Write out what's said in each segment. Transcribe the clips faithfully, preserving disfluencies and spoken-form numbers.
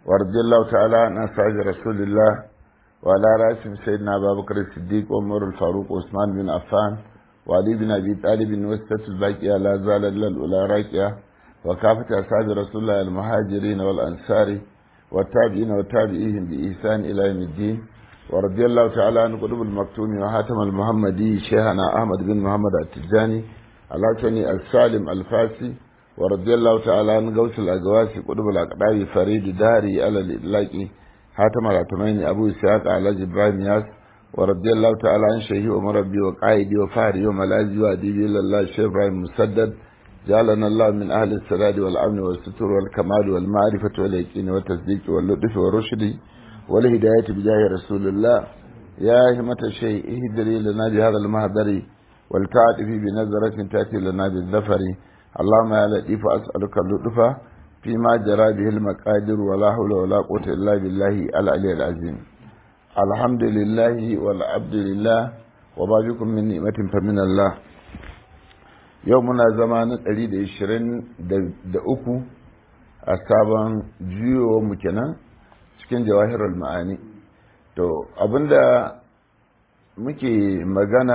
ورضي الله تعالى عن أصحاب رسول الله وعلى رأسهم سيدنا أبا بكر الصديق وعمر الفاروق وعثمان بن عفان وعلي بن أبي طالب وستة الباقية لا زال إلا الأولى راكية وكافة أصحاب رسول الله المهاجرين والأنصار والتابعين وتابعيهم بإحسان إلى يوم الدين ورضي الله تعالى عن قطب المكتوم وحاتم المحمدي شيخنا أحمد بن محمد التجاني العتني السالم الفاسي ورضي الله تعالى عن غوث الأقواسي قطب الأقدار فريد داري على الإطلاق حاتم العتمين أبو إسحاق على إبراهيم ياس ورضي الله تعالى عن شيخي ومربي وقائدي وفهري وملاذي وأديبي إلى الله الشيخ إبراهيم مسدد جعلنا الله من أهل السداد والأمن والستر والكمال والمعرفة واليقين والتصديق واللطف والرشد والهداية بجاه رسول الله يا همة الشيء اهدري لنا بهذا المهدر والتعاطفي بنظرة تأتي لنا بالظفر اللهم يا لطيف أسألك اللطف فيما جرى به المقادر ولا حول ولا قوة إلا بالله العلي العظيم الحمد لله والعبد لله وما بكم من نعمة فمن الله يومنا زمان الأريد عشرين دقوكو أصابا جيو مكنا cikin jawahirul ma'ani to abinda muke magana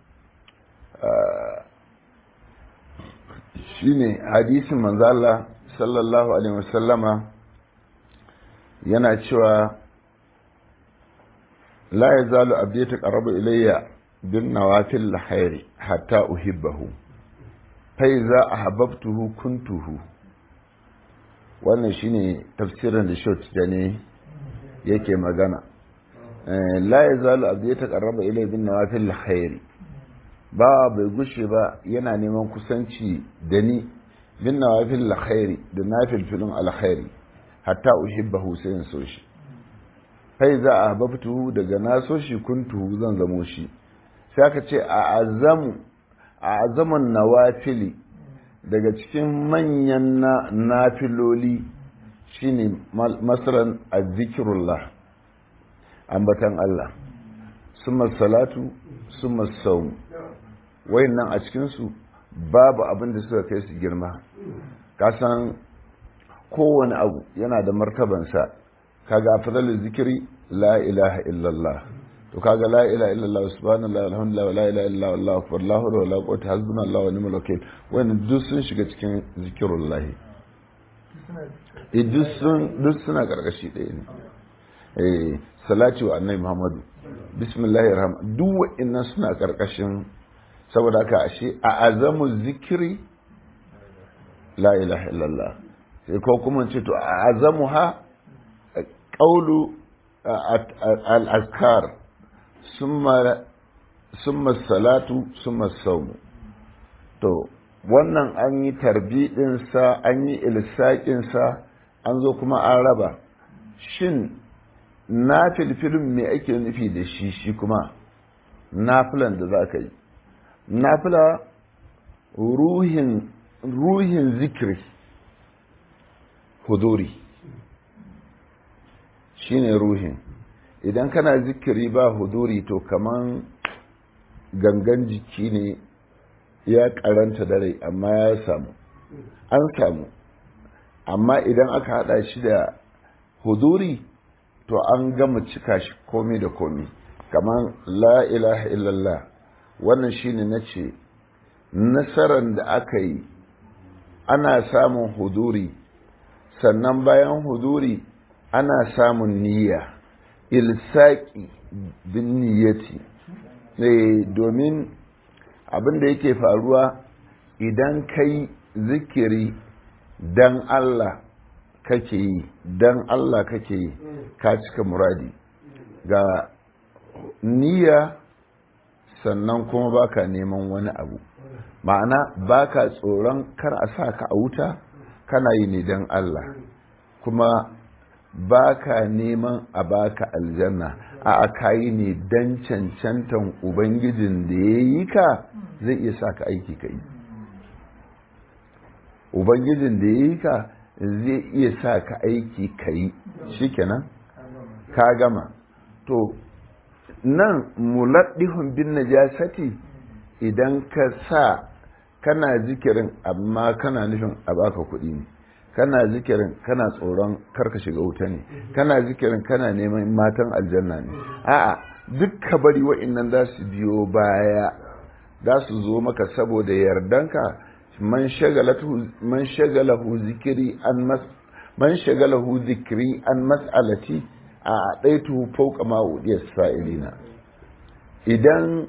shine hadisin manzo Allah sallallahu alaihi wasallama yana cewa la yazalu abdi taqarrabu ilayya bin nawafil khairi hatta uhibbahu fa iza ahabbtuhu kuntuhu. Wannan shine tafsirin da shot da ne yake magana. La yazalu abdi taqarraba ilayya bin nawafil khairi, ba bai gushe ba yana neman kusanci da ni bin nawafil khairi da nafil filin alkhairi hatta uhibbahu sai in so shi. Kai za a babtu daga na so shi kuntu zan zamo shi. Sai aka ce a azamu a azaman nawafili daga cikin manyan nafiloli shine masalan azzikirullah, ambatan Allah, summa salatu summa sawm. Wayannan a cikin su babu abin da suka kai su girma. Ka san kowane abu yana da martabansa. Kaga afdalul zikri la ilaha illallah, to kaga la ilaha illallah subhanallahi walhamdulillah wa la ilaha illa allah akbar la hawla wala quwwata hasbunallahu wa ni'mal wakeel. Wannan duk sun shiga cikin zikirullah. Eh duk sun duk suna karkashi ɗaya ne. Eh salati wa annabi Muhammadu, bismillahir rahman, duk wa'annan suna karkashin. Saboda haka ashe a azamu zikri la ilaha illallah. Sai ko kuma ce to a azamuha qawlu al-azkar summa summa salatu summa sawm. To wannan an yi tarbidinsa, an yi ilsaƙinsa, an zo kuma an raba. Shin na filfilin me ake nufi da shi? Shi kuma nafilan da za ka yi, nafila ruhin ruhin zikiri huduri shine ruhin. Idan kana zikiri ba huduri to kaman gangan jiki ne ya karanta da rai amma ya samu an samu amma idan aka hada shi da huduri to an gama cika shi komai da komai. Kaman la ilaha illallah, wannan shine nace nasaran da aka yi ana samun huduri, sannan bayan huduri ana samun niyya, ilsaki bin niyyati. Eh domin abin da yake faruwa idan kai zikiri dan Allah kake yi, dan Allah kake yi, ka cika muradi. Ga niyya sannan kuma baka neman wani abu, ma'ana baka tsoron kar a sa ka a wuta, kana yi ne dan Allah, kuma baka neman a baka aljanna, a akayi ne dan cancantan ubangijin da ya yi ka zai iya sa ka aiki ka yi. Ubangijin da ya yi ka zai iya sa ka aiki ka yi, shikenan ka gama. To nan muladdihun bin najasati, idan ka sa kana zikirin amma kana nufin a baka kuɗi ne, kana zikirin kana tsoron karka shiga wuta ne, kana zikirin kana neman matan aljanna ne. A'a, duk ka bari wa'annan za su biyo baya, za su zo maka saboda yardanka. man shagalahu man shagalahu zikiri an mas man shagalahu zikri an mas'alati a daitu fawqa ma udiyas sa'ilina. Idan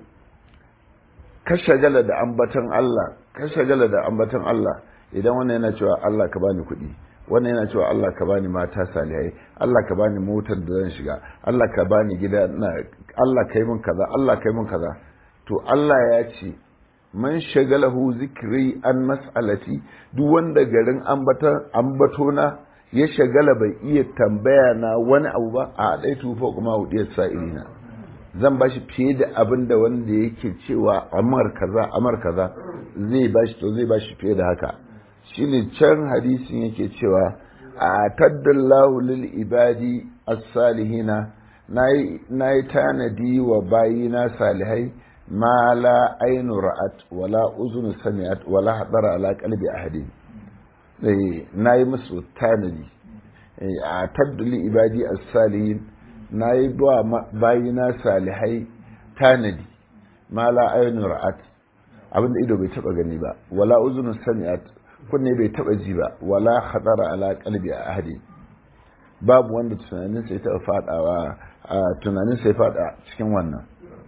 ka shagala da ambaton Allah ka shagala da ambaton Allah idan wannan yana cewa Allah ka bani kuɗi, wannan yana cewa Allah ka bani mata salihai, Allah ka bani motar da zan shiga, Allah ka bani gida na, Allah kai mun kaza, Allah kai mun kaza, to Allah ya ce man shagalahu zikri an mas'alati, duk wanda garin ambata ambatona ya shagala bai iya tambaya na wani abu ba, a dai tufa kuma hudiyar sa'ilina, zan bashi fiye da abin da wanda yake cewa amar kaza amar kaza zai bashi, to zai bashi fiye da haka. Shine can hadisin yake cewa a taddallahu lil ibadi as-salihina, nayi nayi tanadi wa bayina salihai ma la ainu ra'at wala uzunu sami'at wala hadara ala qalbi ahadin. eh nayi musu tanadi a taddali ibadi as-salihin, nayi ba bayina salihai tanadi ma la ainu ra'at, abinda ido bai taba gani ba, wala uzunu sami'at, kunne bai taba ji ba, wala hadara ala qalbi ahadi, babu wanda tunanin sai ta fadawa tunanin sai fada cikin wannan.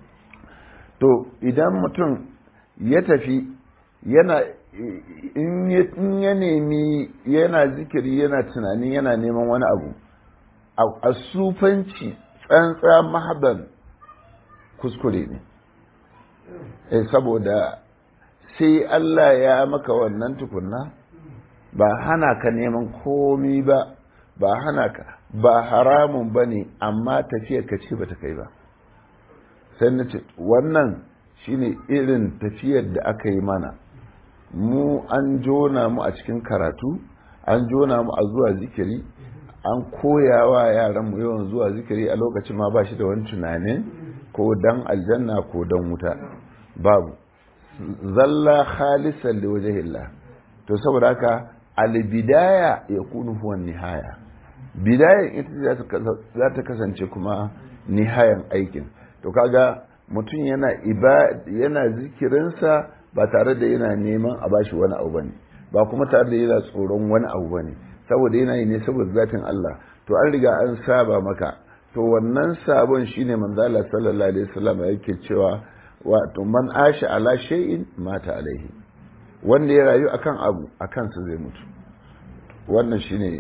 To idan mutum ya tafi yana in ya nemi yana zikiri yana tunani yana neman wani abu a sufanci tsantsa mahaban kuskure ne, eh saboda sai Allah ya maka wannan tukunna, ba hana ka neman komi ba, ba hana ka, ba haramun ba ne, amma tafiyar ka ce ba ta kai ba. Sai na ce wannan shine irin tafiyar da aka yi mana, mu an jona mu a cikin karatu, an jona mu a zuwa zikiri, an koya wa yaran mu yawan zuwa zikiri a lokacin ma ba shi da wani tunanin ko dan aljanna ko dan wuta, babu, zalla khalisan li wajhillah. To saboda haka albidaya yakunu huwa nihaya, bidayan ita za ta kasance kuma nihayan aikin. To kaga mutum yana ibada yana zikirinsa ba tare da yana neman a bashi wani abu bane, ba kuma tare da yana tsoron wani abu bane, saboda yana yi ne saboda zatin Allah. To an riga an saba maka, to wannan sabon shine manzo Allah sallallahu alaihi wasallam yake cewa wato man asha ala shay'in mata alaihi, wanda ya rayu akan abu akan sa zai mutu. Wannan shine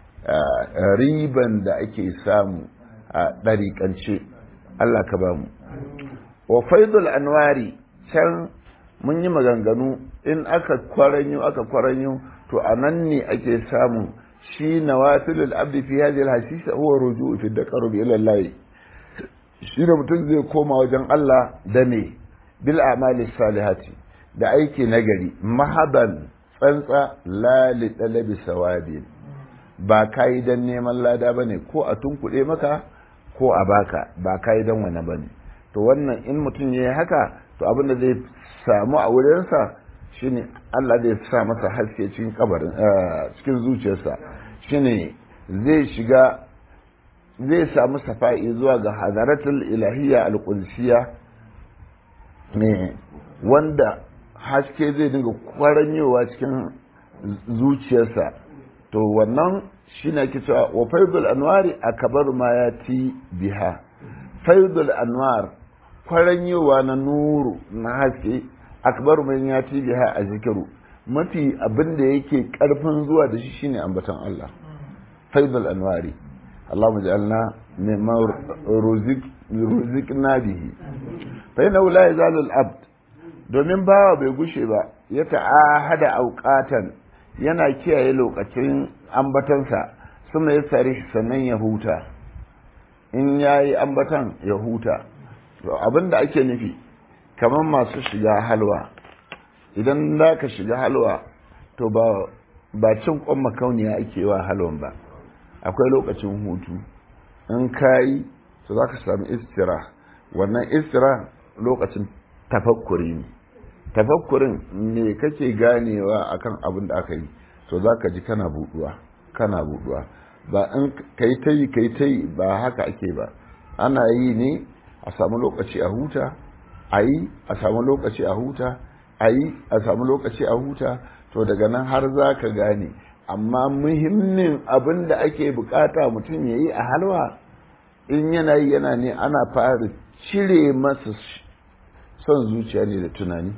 riban da ake samu a dariƙance. Allah ka bamu. Wa faidul anwari, can mun yi maganganu, in aka kwaranyo aka kwaranyo to anan ne ake samu shi nawafilul abdi fi hadhihi al-hasisa huwa ruju'u fi taqarrub ila Allah. Shi da mutum zai koma wajen Allah da ne bil a'mali salihati, da aiki nagari, mahaban tsantsa, la li talabi sawabi, ba kai dan neman lada bane, ko a tunkuɗe maka ko a baka, ba kai dan wani bane. To wannan in mutum yayi haka, to abin da zai samu a wurinsa shine Allah zai sa masa haske cikin kabarin cikin zuciyarsa, shine zai shiga zai samu safa'i zuwa ga hadaratul ilahiyya al-qudsiyya ne, wanda haske zai dinga kwaranyowa cikin zuciyarsa. To wannan shine ake cewa wa faidul anwari akbar ma yati biha. Faidul anwar kwaranyowa na nuru na haske, akbar ma yati biha a zikiru, mafi abinda yake karfin zuwa da shi shine ambaton Allah. Faidul anwari, Allahumma ja'alna mimman ruziqna bihi. Fa inna la yazalu al-abd, domin bawa bai gushe ba, ya ta'ahada auqatan, yana kiyaye lokacin ambatansa, suna ya tsari sannan ya huta, in yayi ambatan ya huta. Abinda ake nufi kamar masu shiga halwa, idan za ka shiga halwa to ba ba cin kwan makauniya ake wa halwan ba, akwai lokacin hutu. In kayi to za ka sami istira, wannan istira lokacin tafakkuri ne. Tafakkurin ne kake ganewa akan abin da aka yi, to za ka ji kana buɗuwa kana buɗuwa ba in kai ta yi kai ta yi ba haka ake ba, ana yi ne a samu lokaci a huta, a yi a samu lokaci a huta, a yi a samu lokaci a huta, to daga nan har za ka gane. Amma muhimmin abin da ake bukata mutum ya yi a halwa, in yana yi yana ne ana fara cire masa son zuciya ne da tunani,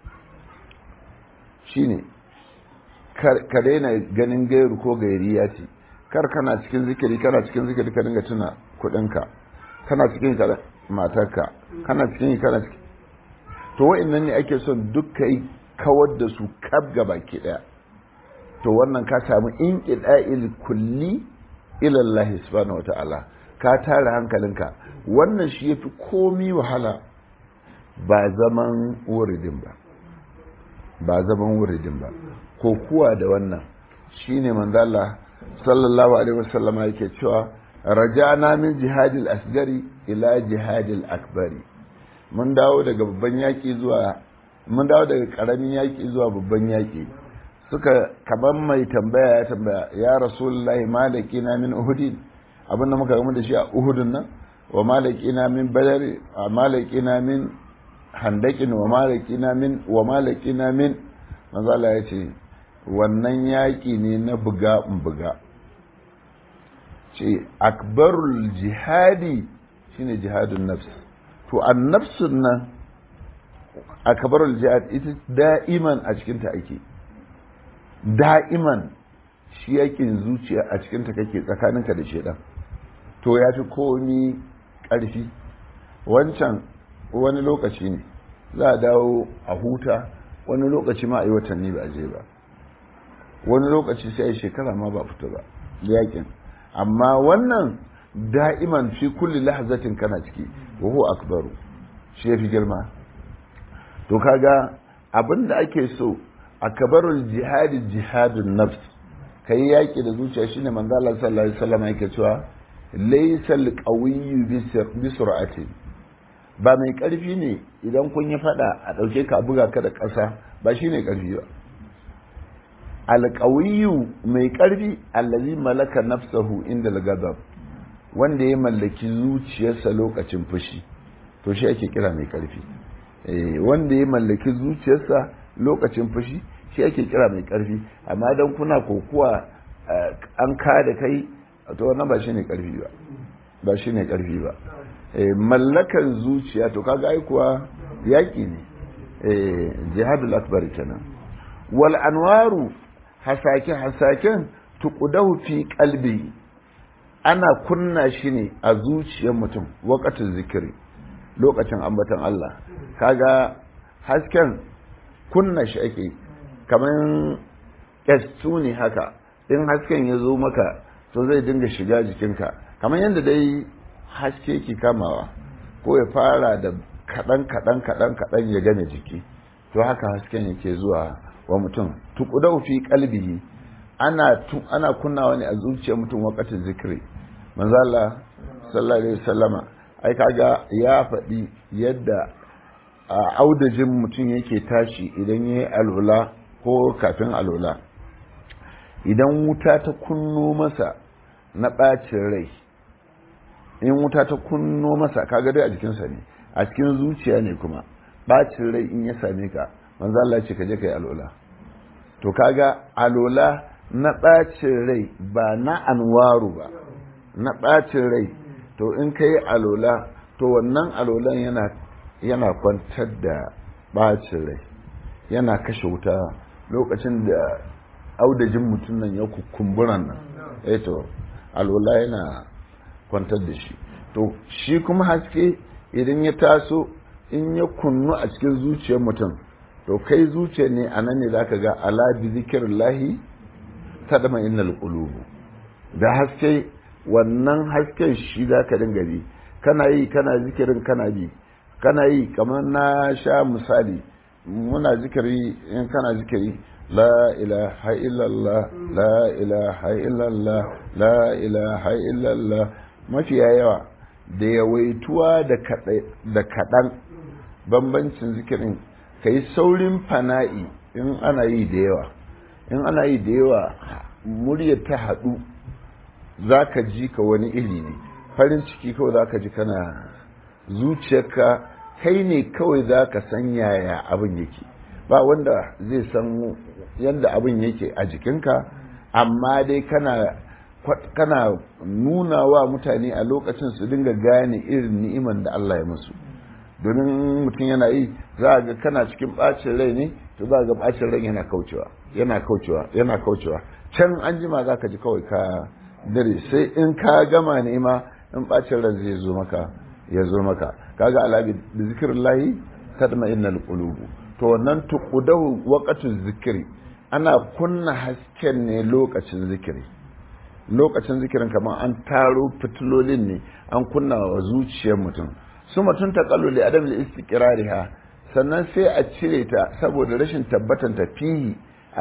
shi ne ka daina ganin gairu ko gairiya ce. Kar kana cikin zikiri kana cikin zikiri ka dinga tuna kudinka, kana cikin matarka, kana cikin kana cikin, to wa'annan ne ake son duk kai kawar da su kaf gaba ki daya. To wannan ka samu inqida'il kulli ila Allah subhanahu wata'ala, ka tare hankalinka. Wannan shi yafi komi wahala, ba zaman wuridin ba ba zaman wuridin ba ko kuwa da wannan shine manzo Allah sallallahu alaihi wasallam yake cewa raja'na min jihadil asgari ila jihadil akbari. Mun dawo daga babban yaki zuwa mun dawo daga karamin yaki zuwa babban yaki. Suka kaman mai tambaya ya tambaya, ya rasulullahi malakina min uhudin, abinda muka gamu da shi a uhudun nan, wa malakina min badari, wa malakina min handakin, wa malakina min wa malakina min. manzo Allah ya ce wannan yaki ne na buga in buga. Ce akbarul jihadi shine jihadun nafs. To an nafsun nan akbarul jihad ita da'iman a cikin ta ake, da'iman shi yakin zuciya a cikinta kake tsakaninka da shedan, to ya fi komi ƙarfi. Wancan wani lokaci ne za a dawo a huta, wani lokaci ma a yi watanni ba a je ba, wani lokaci sai a yi shekara ma ba fita ba yakin. Amma wannan da'iman fi kulli lahazatin kana ciki, wa huwa akbaru, shi ya fi girma. To kaga abin da ake so, akbarul jihadi jihadun nafs, kai yaki da zuciya shine manzo Allah sallallahu alaihi wasallam yake cewa laysal qawiyyu bi sur'ati, ba mai karfi ne idan kun yi fada a dauke ka buga ka da ƙasa, ba shine karfi ba. al qawiyyu mai karfi allazi malaka nafsahu inda al-ghadab, wanda ya mallaki zuciyarsa lokacin fushi, to shi ake kira mai karfi. eh wanda ya mallaki zuciyarsa lokacin fushi shi ake kira mai karfi. Amma dan kuna kokuwa an ka da kai, to wannan ba shine karfi ba ba shine karfi ba. eh mallakan zuciya to kaga ai kuwa yaki ne, eh jihadul akbar kenan. wal anwaru hasake hasaken tuqdahu fi qalbi, ana kunna shi ne a zuciyar mutum waqatul zikri, lokacin ambaton Allah. Kaga hasken kunna shi ake, kamar kyastu ne haka, in hasken ya zo maka to zai dinga shiga jikinka, kamar yadda dai haske ke kamawa, ko ya fara da kaɗan kaɗan kaɗan kaɗan ya gane jiki, to haka hasken yake zuwa wa mutum. tuqdau fi qalbihi, ana ana kunnawa ne a zuciyar mutum waqatin zikri. manzo Allah sallallahu alaihi wasallama ai kaga ya faɗi yadda a audajin mutum yake tashi idan yayi alwala ko kafin alwala. Idan wuta ta kunno masa na ɓacin rai, in wuta ta kunno masa, kaga dai a jikinsa ne, a cikin zuciya ne kuma ɓacin rai in ya same ka, manzo Allah ce ka je kai alwala. To kaga alwala na ɓacin rai ba na anwaru ba, na ɓacin rai. To in kai alwala, to wannan alwalan yana yana kwantar da ɓacin rai, yana kashe wuta. Lokacin da audajin mutum nan ya kukumburan nan, eh to alwala yana kwantar da shi. To shi kuma haske idan ya taso, in ya kunnu a cikin zuciyar mutum, to kai zuciya ne a nan ne za ka ga ala bi zikrillahi tadma innal qulub. Da haske, wannan hasken shi za ka dinga bi, kana yi kana zikirin kana bi, kana yi kamar na sha misali, muna zikiri, in kana zikiri la ilaha illallah la ilaha illallah la ilaha illallah, mafiya yawa da yawaituwa da kaɗan, bambancin zikirin ka yi saurin fana'i in ana yi da yawa, in ana yi da yawa muryar ta haɗu za ka ji ka wani iri ne, farin ciki kawai za ka ji kana zuciyarka kai ne kawai za ka san yaya abin yake, ba wanda zai san yadda abin yake a jikinka, amma dai kana kana nuna wa mutane a lokacin su dinga gane irin ni'iman da Allah ya musu. Domin mutum yana yi za a ga kana cikin bacin rai ne, to za a ga bacin rai yana kaucewa yana kaucewa yana kaucewa can an jima za ka ji kawai ka dare, sai in ka gama nema in bacin rai zai zo maka ya zo maka kaga alabi da zikrillahi tadma'innal qulubu. to wannan tuqdahu waqtu zikri, ana kunna hasken ne lokacin zikiri. Lokacin zikirin kamar an taro fitilolin ne an kunna wa zuciyar mutum. Su mutum ta kalli adam da istiqrariha, sannan sai a cire ta saboda rashin tabbatan ta fihi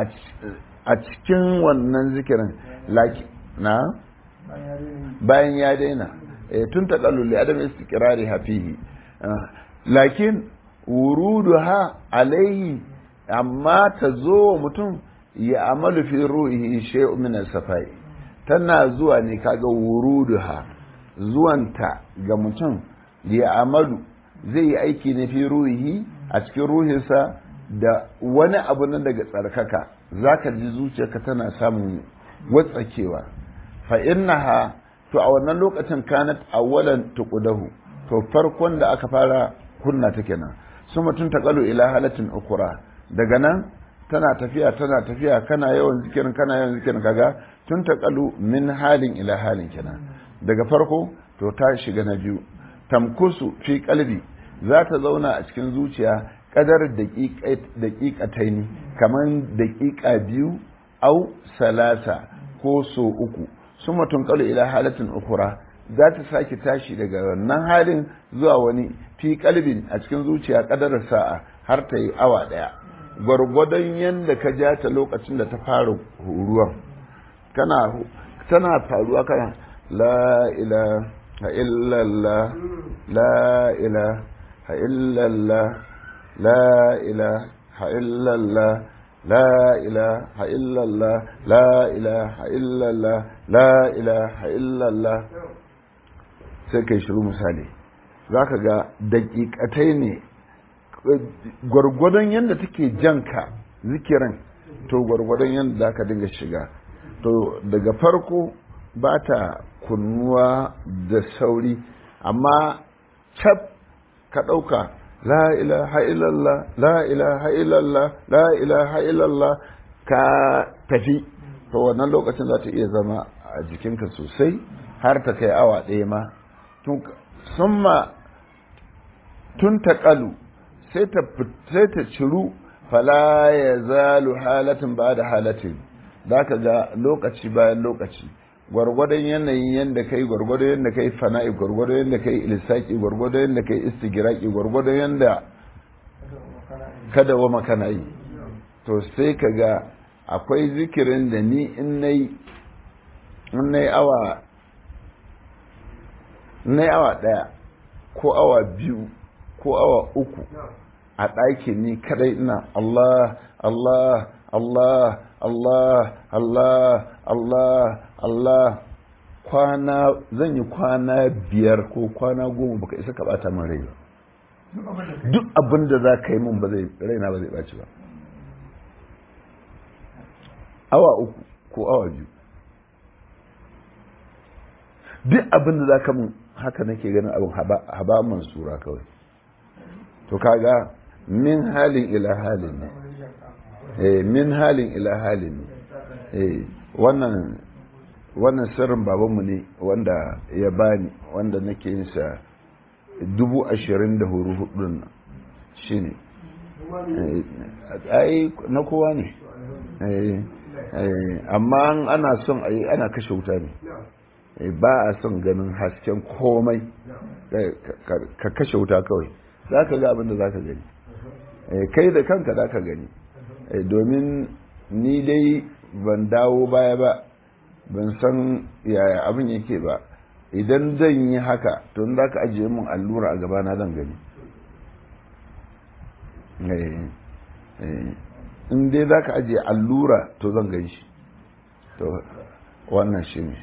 a cikin wannan zikirin laki na bayan ya daina tun ta kalli adam da istiqrariha fihi, lakin wuruduha alaihi, amma ta zo mutum ya amalu fi ruhi shay'un min as-safai, tana zuwa ne kaga wuruduha, zuwanta ga mutum ya amalu zai yi aiki ne fi ruhi a cikin ruhinsa da wani abu nan daga tsarkaka, zaka ji zuciyarka tana samun watsakewa. fa innaha, to a wannan lokacin kanat awwalan tuqdahu, to farkon da aka fara kunna ta kenan. su mutum ta kalu ila halatin ukura, daga nan tana tafiya tana tafiya kana yawan zikirin kana yawan zikirin kaga tun ta kalu min halin ila halin kenan. Daga farko to ta shiga na biyu, tamkusu fi kalbi, za ta zauna a cikin zuciya kadar daƙiƙataini, kamar daƙiƙa biyu au salasa ko so uku. su mutum kalu ila halatin ukura, za ta sake tashi daga wannan halin zuwa wani fi kalbin a cikin zuciya kadar sa'a, har ta yi awa daya, gwargwadon yadda ka ja ta lokacin da ta fara ruwan. kana tana faruwa kana la ilaha illallah la ilaha illallah la ilaha illallah la ilaha illallah la ilaha illallah la ilaha illallah, sai kai shiru. misali za ka ga daƙiƙatai ne, gwargwadon yadda take janka zikirin, to gwargwadon yadda za ka dinga shiga. to daga farko ba ta kunnuwa da sauri, amma cap ka ɗauka la ilaha illallah la ilaha illallah la ilaha illallah ka tafi, to wannan lokacin za ta iya zama a jikinka sosai har ta kai awa ɗaya ma. summa tun ta ƙalu, sai ta ciru, fala ya zalu halatin ba da halatin, za ka ga lokaci bayan lokaci, gwargwadon yanayin yadda kai, gwargwadon yadda kai fana'i, gwargwadon yadda kai ilisaki, gwargwadon yadda kai istigiraki, gwargwadon yadda kada wa makana yi. to sai ka ga akwai zikirin da ni in na yi awa na awa ɗaya ko awa biyu ko awa uku a ɗaki ni kadai ina Allah Allah Allah Allah Allah Allah Allah, kwana zan yi kwana biyar ko kwana goma baka isa ka bata min rai ba. Duk abin da za ka yi min ba zai raina ba zai ɓaci ba. awa uku ko awa biyu, duk abin da za ka min haka nake ganin abin haba mansura kawai. To kaga min halin ila halin ne, eh min halin ila halin ne. eh wannan wannan sirrin babanmu ne wanda ya bani, wanda nake yin sa dubu ashirin da huru hudun nan shine, ai na kowa ne. amma ana son a yi ana kashe wuta ne, ba a son ganin hasken komai, ka kashe wuta kawai za ka ga abinda za ka gani, kai da kanka za ka gani. domin ni dai ban dawo baya ba, ban san yaya abin yake ba. idan zan yi haka to za ka ajiye mun allura a gabana zan gani. in dai za ka ajiye allura to zan gan shi to wannan shi ne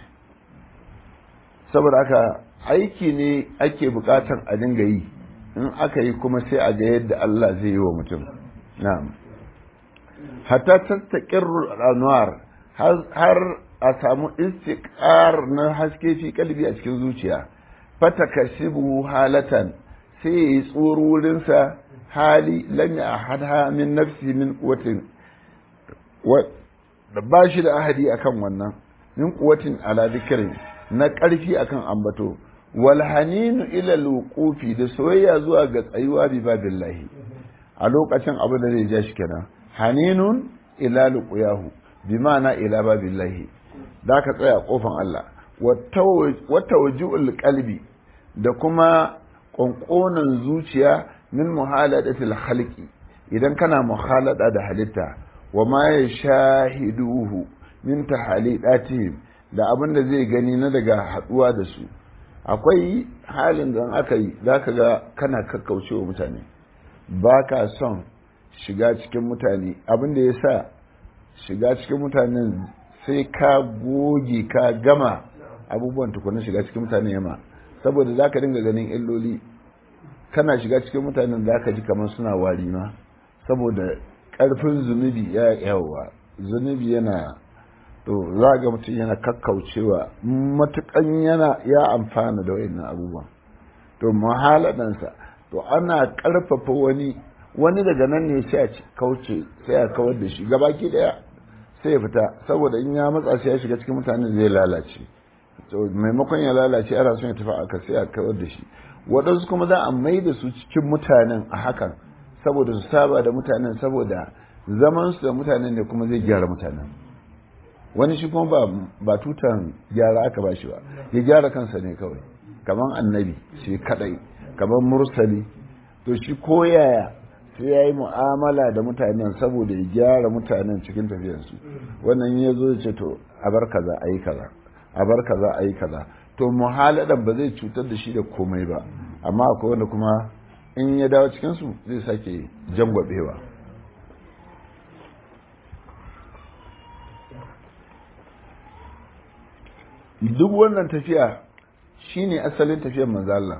saboda haka aiki ne ake bukatar a dinga yi in aka yi kuma sai a ga yadda Allah zai yi wa mutum na'am hatta tastaqirru al-anwar har a samu istiqrar na haske fi kalbi a cikin zuciya fatakashibu halatan sai yi tsorurin sa hali lam yahadha min nafsi min quwwatin wa da bashi da ahadi akan wannan min quwwatin ala dhikrin na karfi akan ambato wal haninu ila al-wuqufi da soyayya zuwa ga tsayuwa bi babillahi a lokacin abu da zai ja shi kenan haninun ila luqyahu bi ma'ana ila babillahi da ka tsaya kofan Allah wa tawji'ul qalbi da kuma konkonan zuciya min muhaladatil khalqi idan kana muhalada da halitta wa ma yashahiduhu min tahalidatihim da abin da zai gani na daga haduwa da su akwai halin da aka yi zaka ga kana kakkaucewa mutane ba ka son shiga cikin mutane abin da ya sa shiga cikin mutanen sai ka goge ka gama abubuwan tukunan shiga cikin mutane yamma saboda za ka dinga ganin illoli kana shiga cikin mutanen za ka ji kamar suna wari ma saboda ƙarfin zunubi ya yawa zunubi yana to za ga mutum yana kakkaucewa matukan yana ya amfana da wayannan abubuwan to muhaladansa to ana ƙarfafa wani wani daga nan ne sai a kauce sai a kawar da shi gabaki daya sai ya fita saboda in ya matsa sai ya shiga cikin mutanen zai lalace to maimakon ya lalace ana son ya tafi aka sai a kawar da shi waɗansu kuma za a mai da su cikin mutanen a hakan saboda su saba da mutanen saboda zaman su da mutanen ne kuma zai gyara mutanen wani shi kuma ba ba tutan gyara aka ba shi ba ya gyara kansa ne kawai kamar annabi shi kadai kamar mursali to shi koyaya sai ya yi mu'amala da mutanen saboda ya gyara mutanen cikin tafiyarsu wannan ya zo ce to a bar kaza a yi kaza a bar kaza a yi kaza to muhaladan ba zai cutar da shi da komai ba amma akwai wanda kuma in ya dawo cikinsu zai sake jangwabewa duk wannan tafiya shine asalin tafiyar manzo Allah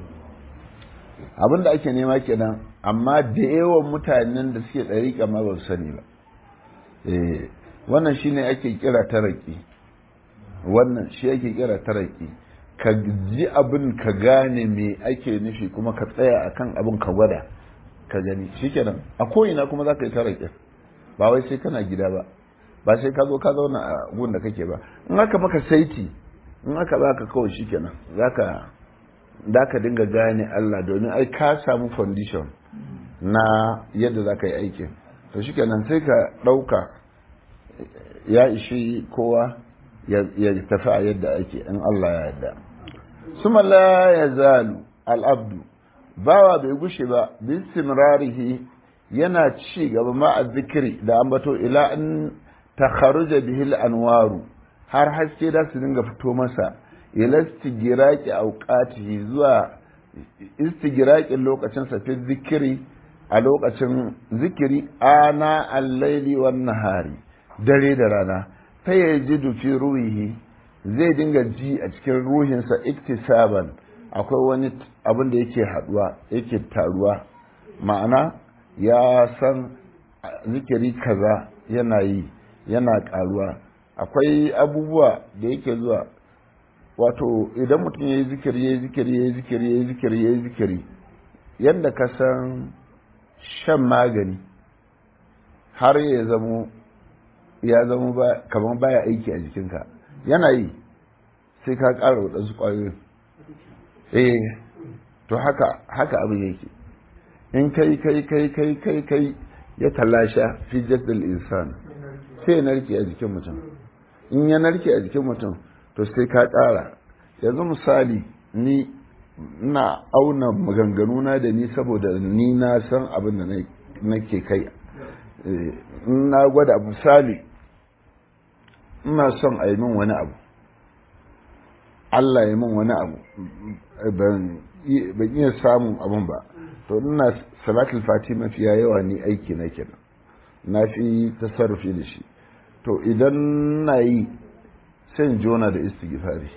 abinda ake nema kenan amma da yawan mutanen da suke ɗariƙa ma ba su sani ba eh wannan shine ake kira taraki wannan shi ake kira taraki ka ji abin ka gane me ake nufi kuma ka tsaya akan abin ka gwada ka gani shikenan a ko'ina kuma za ka yi taraki ba wai sai kana gida ba ba sai ka zo ka zauna a gun da kake ba in aka maka saiti in aka baka kawai shikenan zaka da ka dinga gane Allah domin ai ka samu foundation na yadda za ka yi aikin to shi kenan sai ka ɗauka ya ishi kowa ya tafi a yadda ake in Allah ya yarda suma la ya zalu al'abdu bawa bai gushe ba bistimrarihi yana ci gaba ma a zikiri da ambato ila an takharuja bihi anwaru har haske da su dinga fito masa ila istigiraki auqatihi zuwa istigirakin lokacin sa fi zikiri a lokacin zikiri ana al-laili wan nahari dare da rana fa yajidu fi ruhihi zai dinga ji a cikin ruhinsa iktisaban akwai wani abin da yake haduwa yake taruwa ma'ana ya san zikiri kaza yana yi yana karuwa akwai abubuwa da yake zuwa wato idan mutum ya yi zikiri ya yi zikiri ya yi zikiri ya yi zikiri ya yi zikiri yadda ka san shan magani har ya zamo ya zamo ba kamar baya aiki a jikinka yana yi sai ka ƙara waɗansu ƙwayoyin eh to haka haka abin yake in kai kai kai kai kai kai ya talasha fi jaddal insan sai ya narke a jikin mutum in ya narke a jikin mutum to sai ka ƙara yanzu misali ni na auna maganganuna da ni saboda ni na san abin da nake kai na gwada misali ina son a yi min wani abu Allah ya min wani abu ban iya samun abun ba to ina salatul fati mafiya yawa ni aiki na kenan na fi tasarrufi da shi to idan na yi sai jona da istighfari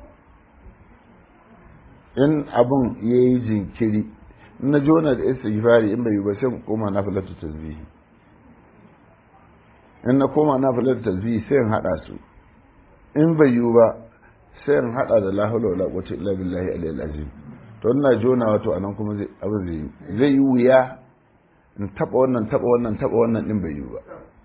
in abun ya yi jinkiri na jona da istighfari in bai yi ba sai koma na filatu tasbihi in na koma na filatu tasbihi sai in hada su in bai yi ba sai in hada da la hawla wala quwwata illa billahi al-aliyyil azim to ina jona wato anan kuma zai abin zai zai yi wuya in taba wannan taba wannan taba wannan din bai yi ba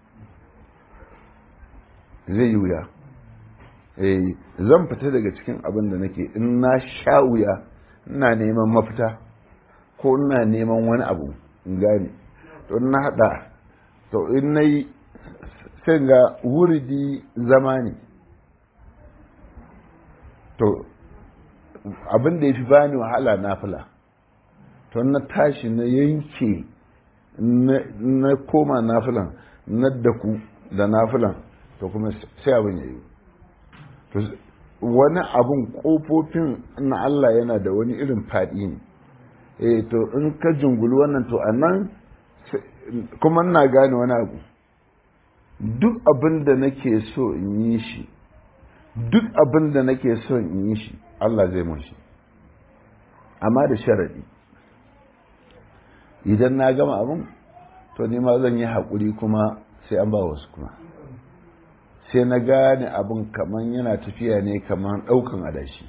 zai yi wuya eh zan fita daga cikin abin da nake in na sha wuya ina neman mafita ko ina neman wani abu in gane to na hada to in nayi sai ga wuridi zama ne to abin da ya fi bani wahala nafila to na tashi na yanke na koma nafilan na daku da nafilan to kuma sai abin ya yi to wani abin kofofin na Allah yana da wani irin faɗi ne eh to in ka jungulu wannan to anan kuma ina gane wani abu duk abin da nake so in yi shi duk abin da nake so in yi shi Allah zai mun shi amma da sharadi idan na gama abin to ni ma zan yi haƙuri kuma sai an ba wasu kuma sai na gane abin kaman yana tafiya ne kaman ɗaukan adashi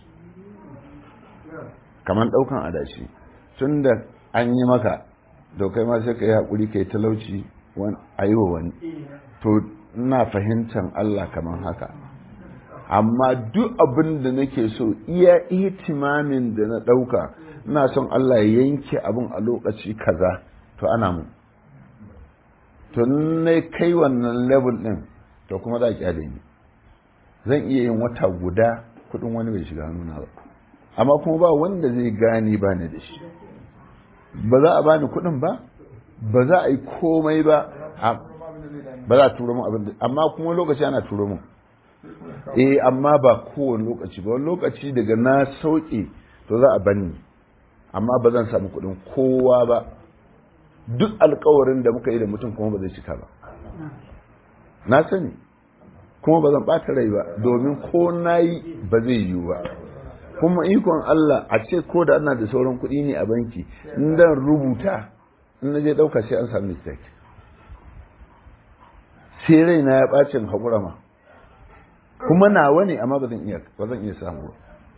kaman ɗaukan adashi tun da an yi maka to kai ma sai ka yi haƙuri ka yi talauci a yi wa wani to ina fahimtar Allah kaman haka amma duk abin da nake so iya ihtimamin da na ɗauka ina son Allah ya yanke abin a lokaci kaza to ana mu to na kai wannan level ɗin to kuma za a kyale ni zan iya yin wata guda kuɗin wani bai shiga hannuna ba amma kuma ba wanda zai gane ba ni da shi ba za a bani kuɗin ba ba za a yi komai ba ba za a turo mu abin da amma kuma lokaci ana turo mu eh amma ba kowane lokaci ba wani lokaci daga na sauke to za a banni amma ba zan samu kuɗin kowa ba duk alkawarin da muka yi da mutum kuma ba zai cika ba na sani kuma ba zan ɓata rai ba domin ko na yi ba zai yiwu ba kuma ikon Allah a ce ko da ana da sauran kuɗi ne a banki in dan rubuta in na je ɗauka sai an samu mistake sai rai na ya ɓacin haƙura ma kuma nawa ne amma ba zan iya ba zan iya samu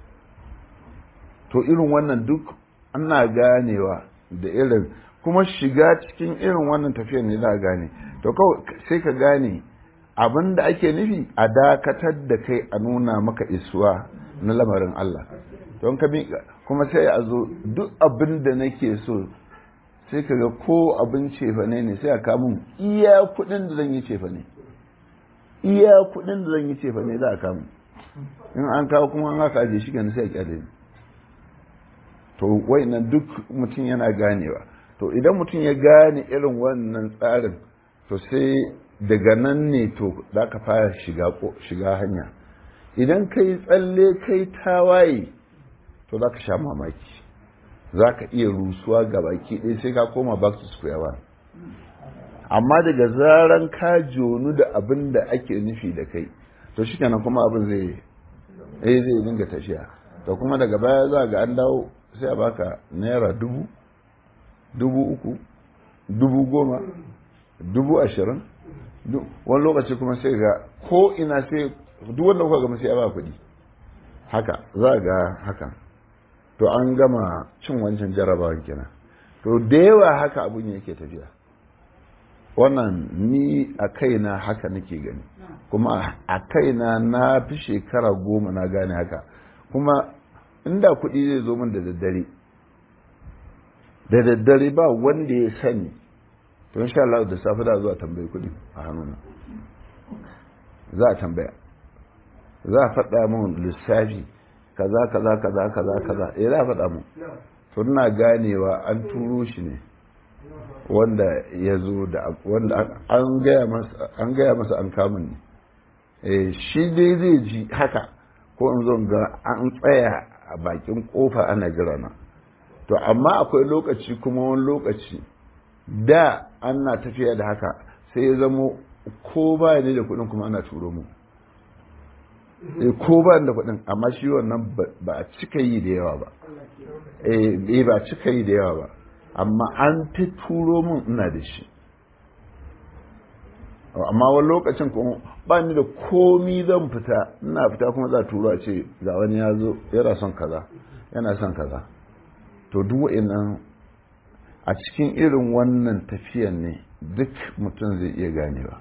to irin wannan duk ana ganewa da irin kuma shiga cikin irin wannan tafiyar ne za a gane to kawai sai ka gane abin da ake nufi a dakatar da kai a nuna maka isuwa na lamarin Allah don ka miƙa kuma sai a zo duk abin da nake so sai ka ga ko abin cefane ne sai a kamun iya kuɗin da zan yi cefane iya kuɗin da zan yi cefane za a kamun in an kawo kuma an haka aje shi gani sai a kyale to nan duk mutum yana ganewa to idan mutum ya gane irin wannan tsarin to sai daga nan ne to za ka fara shiga hanya idan ka yi tsalle kai tawaye to za ka sha mamaki za ka iya rusuwa ga baki ɗaya sai ka koma back to square one amma daga zaran ka jonu da abin da ake nufi da kai to shi kenan kuma abin zai eh zai dinga tafiya to kuma daga baya za ga an dawo sai a baka naira dubu dubu uku dubu goma dubu ashirin wani lokaci kuma sai ga ko ina sai duk wanda kuka gama sai a ba kuɗi haka za ga haka to an gama cin wancan jarabawan kenan to da yawa haka abun yake tafiya wannan ni a kaina haka nake gani kuma a kaina na fi shekara goma na gane haka kuma inda kuɗi zai zo min da daddare da daddare ba wanda ya sani to insha Allah da safe da zuwa tambayi kuɗi a hannuna za a tambaya za a faɗa mun lissafi kaza kaza kaza kaza kaza eh za a faɗa mun to ina ganewa an turo shi ne wanda ya zo da wanda an gaya masa an gaya masa an kamun ne eh shi dai zai ji haka ko in zo ga an tsaya a bakin kofa ana jira na to amma akwai lokaci kuma wani lokaci da ana tafiya da haka sai ya zamo ko ba ne da kuɗin kuma ana turo mu ko ba da kuɗin, amma shi wannan ba a cika yi da yawa ba eh ba a cika yi da yawa ba, amma an ta turo mun ina da shi. Amma wani lokacin kuma ba ni da komi zan fita, ina fita kuma za a turo a ce ga wani ya zo yana son kaza yana son kaza. To duk wa'annan a cikin irin wannan tafiyan ne duk mutum zai iya ganewa.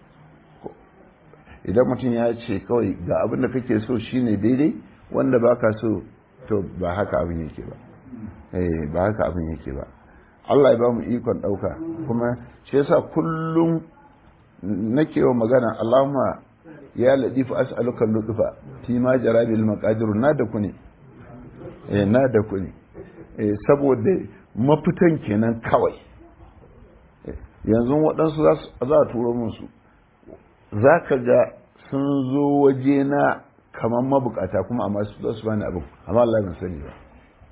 Idan mutum ya ce kawai ga abin da kake so shine daidai, wanda baka so to ba haka abin yake ba eh ba haka abin yake ba. Allah ya ba mu ikon dauka, kuma shi yasa kullum nake wa magana Allahumma ya ladifu as'aluka lutufa fi ma jara bil maqadir, na da ku ne eh na da ku ne eh saboda mafitan kenan kawai. Yanzu waɗansu za a turo musu, za ka ga sun zo waje na kamar mabukata kuma amma su za su bani abin, amma Allah ban sani ba.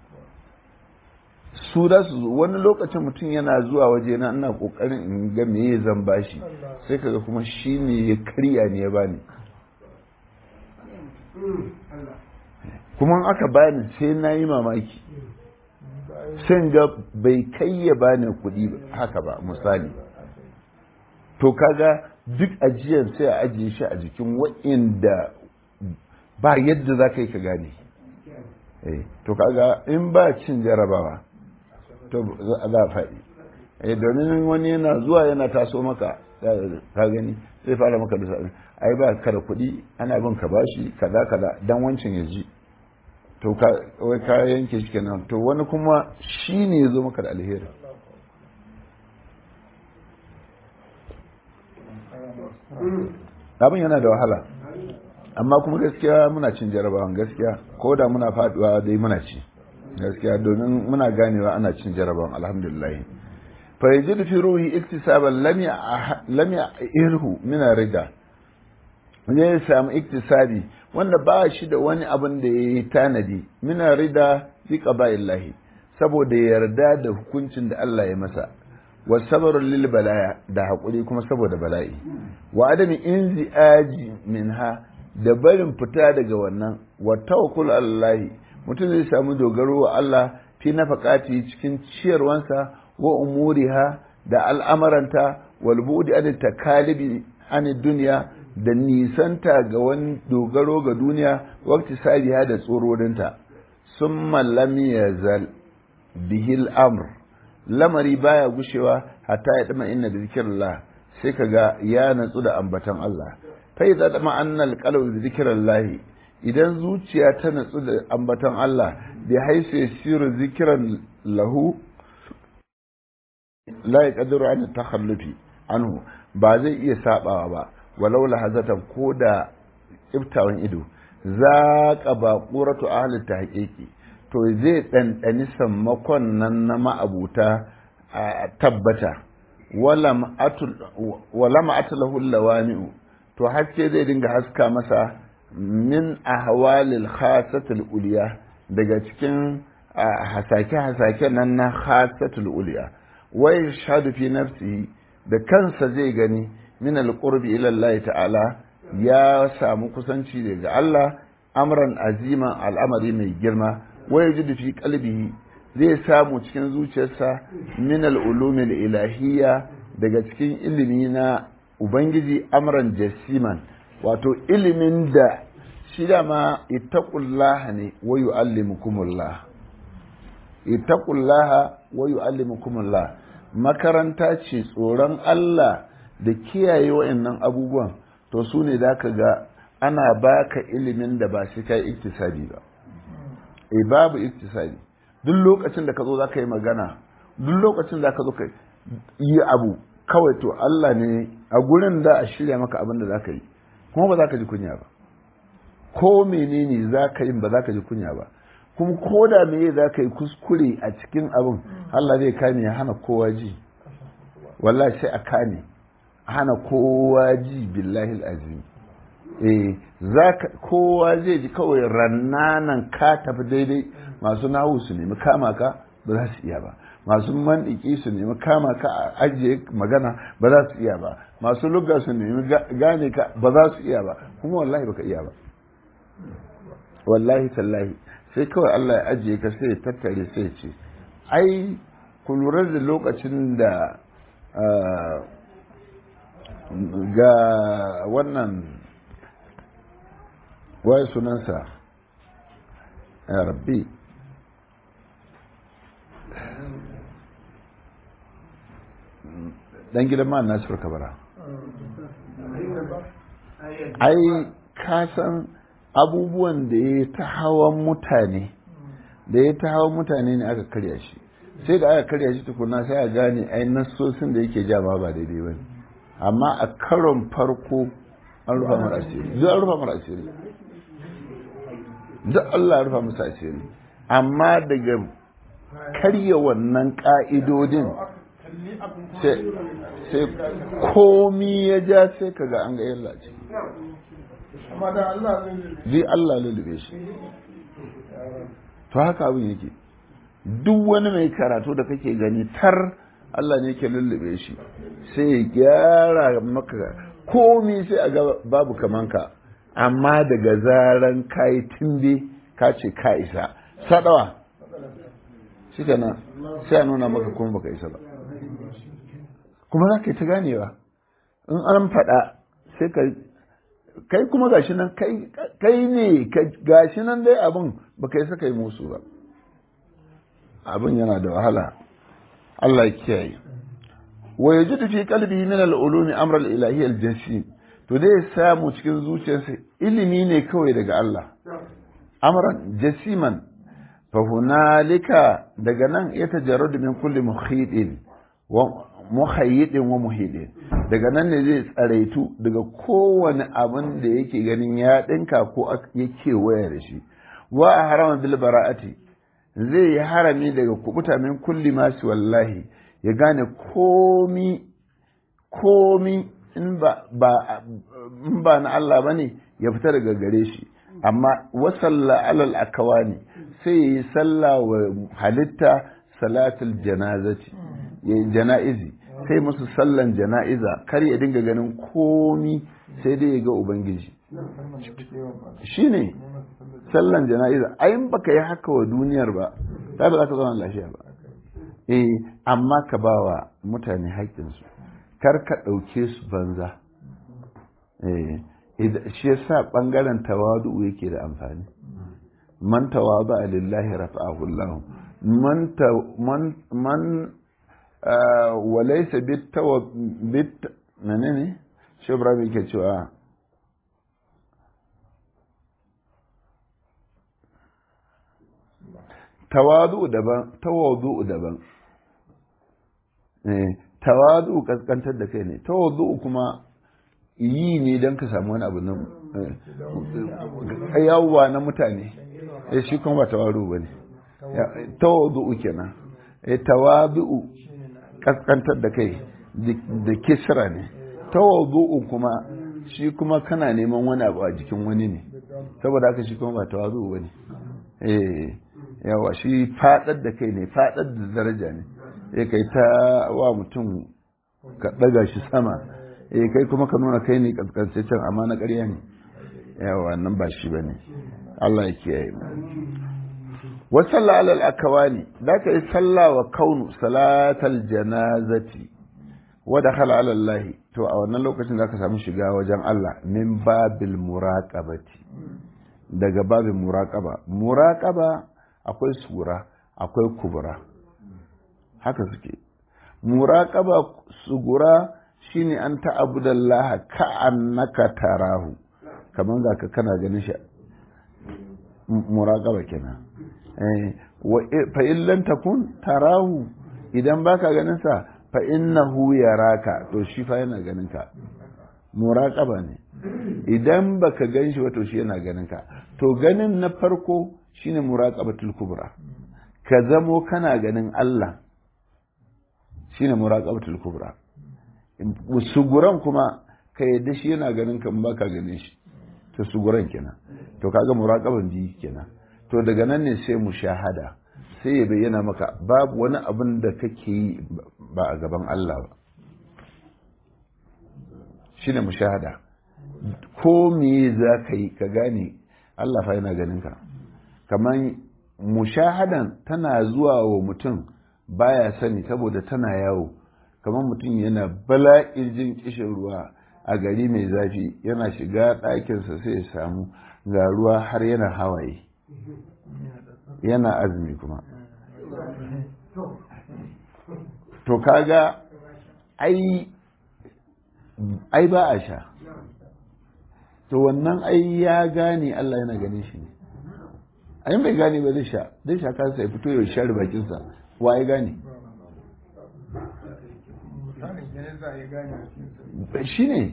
Su da su wani lokacin mutum yana zuwa waje na ina kokarin in ga me zan bashi, sai kaga kuma shi ne ya karya ne ya bani. Kuma aka bani sai na yi mamaki, sai ga bai kai ya bani kuɗi haka ba misali. To kaga duk ajiyar sai a ajiye shi a jikin wa'inda ba yadda za ka yi ka gane. To kaga in ba cin jarabawa to za a faɗi. Domin wani yana zuwa yana taso maka ka gani sai fara maka da sa'in ai ba ka da kuɗi ana bin ka bashi kaza kaza dan wancan ya ji. To wai ka yanke shi kenan, to wani kuma shi ne ya zo maka da alheri. Abin yana da wahala, amma kuma gaskiya muna cin jarabawan gaskiya, ko da muna faduwa dai muna ci gaskiya, domin muna ganewa ana cin jarabawan alhamdulillah. Fa yajidu fi ruhi iktisaban lam ya lam ya irhu min rida, ne ya samu iktisabi wanda ba shi da wani abin da ya yi tanadi min rida fi qada'illahi, saboda yarda da hukuncin da Allah ya masa, wa sabrul lil balaya, da hakuri kuma saboda bala'i, wa adami inzi'aji minha, da barin fita daga wannan, wa tawakkul alallahi, mutum zai samu dogaro wa Allah fi nafaqati cikin ciyarwansa, wa umuriha, da al'amaranta, wal bu'di an takalibi an dunya, da nisanta ga wani dogaro ga duniya, waqti sabiha, da tsororinta. Summa lam yazal bihil amr, lamari baya gushewa hatta ya dama inna da zikrillah, sai kaga ya natsu da ambatan Allah. Fa idza dama annal qalbu bi zikrillah, idan zuciya ta natsu da ambatan Allah, bi haisu yasiru zikran lahu la yaqdiru an takhallufi anhu, ba zai iya sabawa ba, walau lahazatan ko da iftawan ido. Zaqa baquratu ahli tahqiqi, to zai ɗanɗani sammakon nan na ma'abuta a tabbata. Wala ma'atulahu lawami'u, to haske zai dinga haska masa min ahwalil khasatul uliya, daga cikin hasake-hasake nan na khasatul uliya. Wa yashhadu fi nafsihi, da kansa zai gani min alqurbi ila Allah ta'ala, ya samu kusanci daga Allah, amran aziman, al'amari mai girma. Wa yajidu fi qalbihi, zai samu cikin zuciyarsa min al-ulumi al-ilahiyya, daga cikin ilimi na ubangiji, amran jasiman, wato ilimin da shi dama ittaqullaha ne wa yu'allimukumullah. Ittaqullaha wa yu'allimukumullah makaranta ce, tsoron Allah da kiyaye wa'annan abubuwan, to su ne da ka ga ana baka ilimin da ba shi kai iktisabi ba. E babu iktisabi. Duk lokacin da ka zo za ka yi magana, duk lokacin da ka zo ka yi abu, kawai to Allah ne a gurin da a shirya maka abin da za ka yi, kuma ba za ka ji kunya ba. Ko menene za ka yi ba za ka ji kunya ba, kuma ko da meye za ka yi kuskure a cikin abin, Allah zai kame ya hana kowa ji. Wallahi sai a kame, hana kowa ji, billahi azim. Eh, zaka kowa zai ji kawai rannanan ka tafi daidai, masu nahu su nemi kama ka ba za su iya ba. masu mandiki su nemi kama ka a ajiye magana ba za su iya ba, masu lugga su nemi gane ka ba za su iya ba, kuma wallahi baka iya ba, wallahi tallahi. Sai kawai Allah ya ajiye ka sai ya tattare sai ya ce ai ku lura da lokacin da ga wannan waye sunansa ya rabbi dan gidan ma Nasir Kabara, ai ka san abubuwan da ya ta hawan mutane da ya ta hawan mutane ne aka karya shi, sai da aka karya shi tukuna sai a gane ai nassosin da yake jama ba daidai ba ne, amma a karon farko an rufa mara asiri, duk an rufa mara asiri, duk Allah ya rufa masa asiri, amma daga karya wannan ka'idodin sai komi ya ja sai kaga an ga yalla ce, zai Allah lullube shi. To haka abin yake, duk wani mai karatu da kake gani tar Allah ne ke lullube shi, sai ya gyara maka komi sai a ga babu kamanka, amma daga zaran kayi timbe ka ce ka isa sadawa shi kana sai a nuna maka kuma baka isa ba, kuma za ka yi ta ganewa in an faɗa sai ka kai kuma gashi nan kai ne gashi nan dai abin baka isa kai musu ba, abin yana da wahala. Allah ya kiyaye. Wa yajidu fi qalbihi min al-ulumi amra al-ilahi al-jasim, to dai samu cikin zuciyarsa ilimi ne kawai daga Allah, amran jasiman, fa hunalika daga nan ya tajarradu min kulli mukhidin wa muhayyidin wa muhidin, daga nan ne zai tsaraitu daga kowane abin da yake ganin ya dinka ko yake waya da shi, wa harama bil bara'ati, zai yi harami daga kubuta min kulli masu wallahi, ya gane komi komi in ba in ba na Allah bane ya fita daga gare shi, amma wasalla alal akawani sai yi sallah wa halitta salatul janazati, ya jana'izi sai musu sallan jana'iza, kar ya dinga ganin komi sai dai ya ga ubangiji, shine sallan jana'iza. Ayin baka yi haka wa duniyar ba ta ba za ka zama lafiya ba, eh amma ka ba wa mutane haƙƙinsu, kar ka ɗauke su banza, eh shi yasa ɓangaren tawadu yake da amfani. Man tawaba lillahi rafa'ahu Allah, man man man walaysa bit taw bit menene shi Ibrahim yake cewa tawadu daban tawadu daban, eh tawadu kaskantar da kai ne, tawadu kuma yi ne don ka samu wani abu nan yawwa na mutane, eh shi kuma ba tawadu bane, tawadu kenan, eh tawadu kaskantar da kai da kisra ne, tawadu kuma shi kuma kana neman wani abu a jikin wani ne, saboda haka shi kuma ba tawadu bane, eh yawa shi fadar da kai ne, fadar da daraja ne, eh kai ta wa mutum ka daga shi sama, eh kai kuma ka nuna kai ne kaskantaccen amma na ƙarya ne, yawa nan ba shi bane. Allah ya kiyaye mu. Wa salla ala al-akawani, da ka yi salla wa kaunu salatal janazati wa dakhala ala Allah, to a wannan lokacin da ka samu shiga wajen Allah min babil muraqabati, daga babin muraqaba. Muraqaba akwai sura akwai kubra, haka suke. Muraqaba sugura shine an ta'budallaha ka'annaka tarahu, kaman ga ka kana ganin shi, muraqaba kenan. eh wa fa in lam takun tarahu, idan baka ganin sa fa innahu yaraka, to shi fa yana ganin ka, muraqaba ne. Idan baka gan shi wato shi yana ganin ka, to ganin na farko shine muraqabatul kubra, ka zamo kana ganin Allah, shine muraqabatul kubra. Suguran kuma ka yadda shi yana ganin ka ba ka ganin shi, to suguran kenan, to kaga muraqaban ji kenan. To daga nan ne sai mushahada, sai ya bayyana maka babu wani abin da kake yi ba a gaban Allah ba shine mushahada ko me za ka yi ka gane Allah fa yana ganin ka kamar mushahadan tana zuwa wa mutum baya sani saboda tana yawo kamar mutum yana bala'in jin kishin ruwa a gari mai zafi yana shiga ɗakinsa sai ya samu ga ruwa har yana hawaye yana azumi kuma to kaga ai ai ba a sha to wannan ai ya gane Allah yana ganin shi ne ai bai gane ba zai sha zai sha kansa ya fito ya share bakinsa wa ya gane shi ne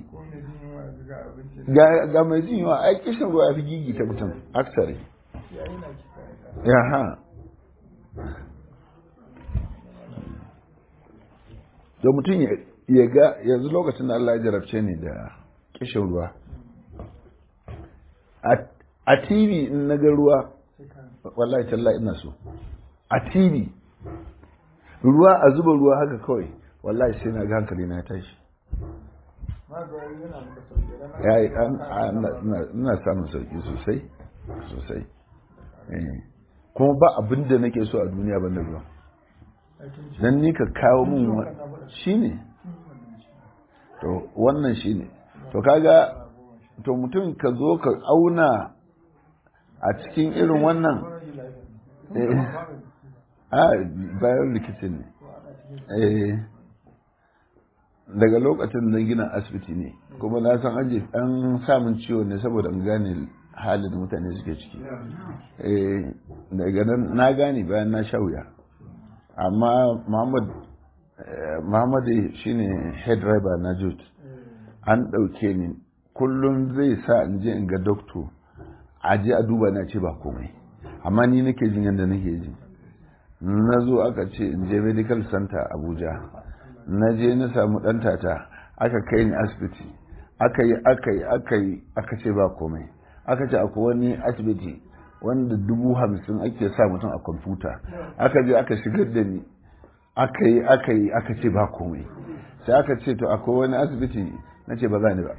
ga mai jin yawa ai kishin ruwa fi gigi ta mutum aksari ya ha da mutum ya ga yanzu lokacin da Allah ya jarabce ni da kishin ruwa a tv in na ga ruwa wallahi talla ina so a tv ruwa a zuba ruwa haka kawai wallahi sai na ga hankali na tashi ya yi ina samun sauki sosai sosai kuma ba abin da nake so a duniya ban da ruwa dan ni ka kawo min shi ne to wannan shi ne to kaga to mutum ka zo ka auna a cikin irin wannan a bayan rikicin ne daga lokacin da gina asibiti ne kuma na san aje an samun ciwo ne saboda in gane halin da mutane suke ciki daga nan na gane bayan na sha wuya amma muhammad muhammad shine head driver na jut an ɗauke ni kullum zai sa in je in ga doctor a je a duba na ce ba komai amma ni nake jin yadda nake ji na zo aka ce in je medical center abuja na je na samu ɗan tata aka kai ni asibiti aka yi aka yi aka yi aka ce ba komai aka ce akwai wani asibiti wanda dubu hamsin ake sa mutum a kwamfuta aka je aka shigar da ni aka yi aka yi aka ce ba komai sai aka ce to akwai wani asibiti na ce ba za ni ba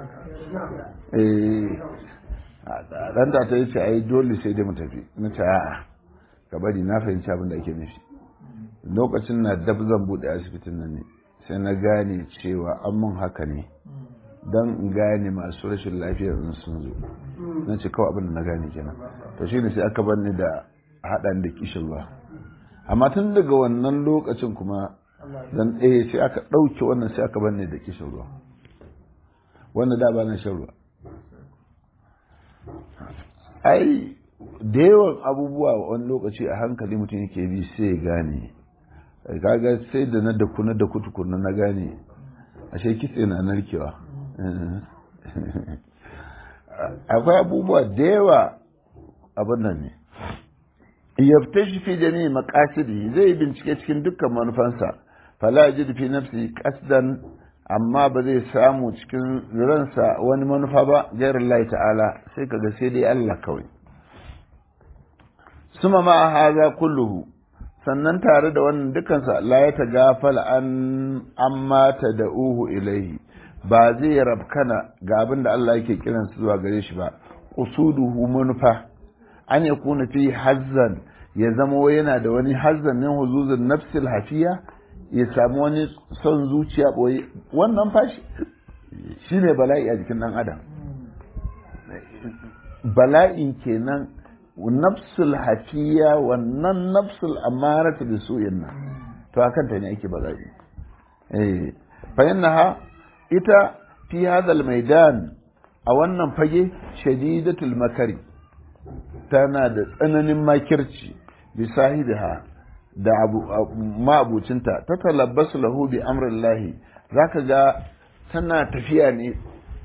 ɗan tata ya ce ai dole sai dai mu tafi na ce a'a ka bari na fahimci abin da ake nufi lokacin na dab zan buɗe asibitin nan ne sai na gane cewa an mun haka ne don in gane masu rashin lafiyar sun zo na ce kawai abin da na gane kenan to shi ne sai aka bar ni da haɗa da kishin ruwa amma tun daga wannan lokacin kuma dan eh sai aka ɗauke wannan sai aka bar ni da kishin ruwa wanda da ba na shan ruwa ai da yawan abubuwa wani lokaci a hankali mutum yake bi sai ya gane kaga sai da na daku na daku tukunna na gane ashe kitse na narkewa akwai abubuwa da yawa abin nan ne yaftashi fi jami'i maqasidi zai bincike cikin dukkan manufansa fala yajid fi nafsi qasdan amma ba zai samu cikin ransa wani manufa ba gairar Allah ta'ala sai kaga sai dai Allah kawai suma ma haza kulluhu sannan tare da wannan dukansa la ya tagafal an amma tad'uhu ilaihi ba zai rabkana ga abin da Allah yake kiran su zuwa gare shi ba usuduhu manufa an yakuna fi hazzan ya zama yana da wani hazzan min huzuzun nafsil hafiya ya samu wani son zuciya boye wannan fashi shine bala'i a jikin dan adam bala'in kenan nafsul hafiya wannan nafsul amaratu bi su'in nan to akan ta ne ake bala'i eh fa innaha ita fi hadal maidan a wannan fage shadidatul makari tana da tsananin makirci bi sahibiha da abu ma'abucinta ta talabbasu lahu bi amrillahi zaka ga tana tafiya ne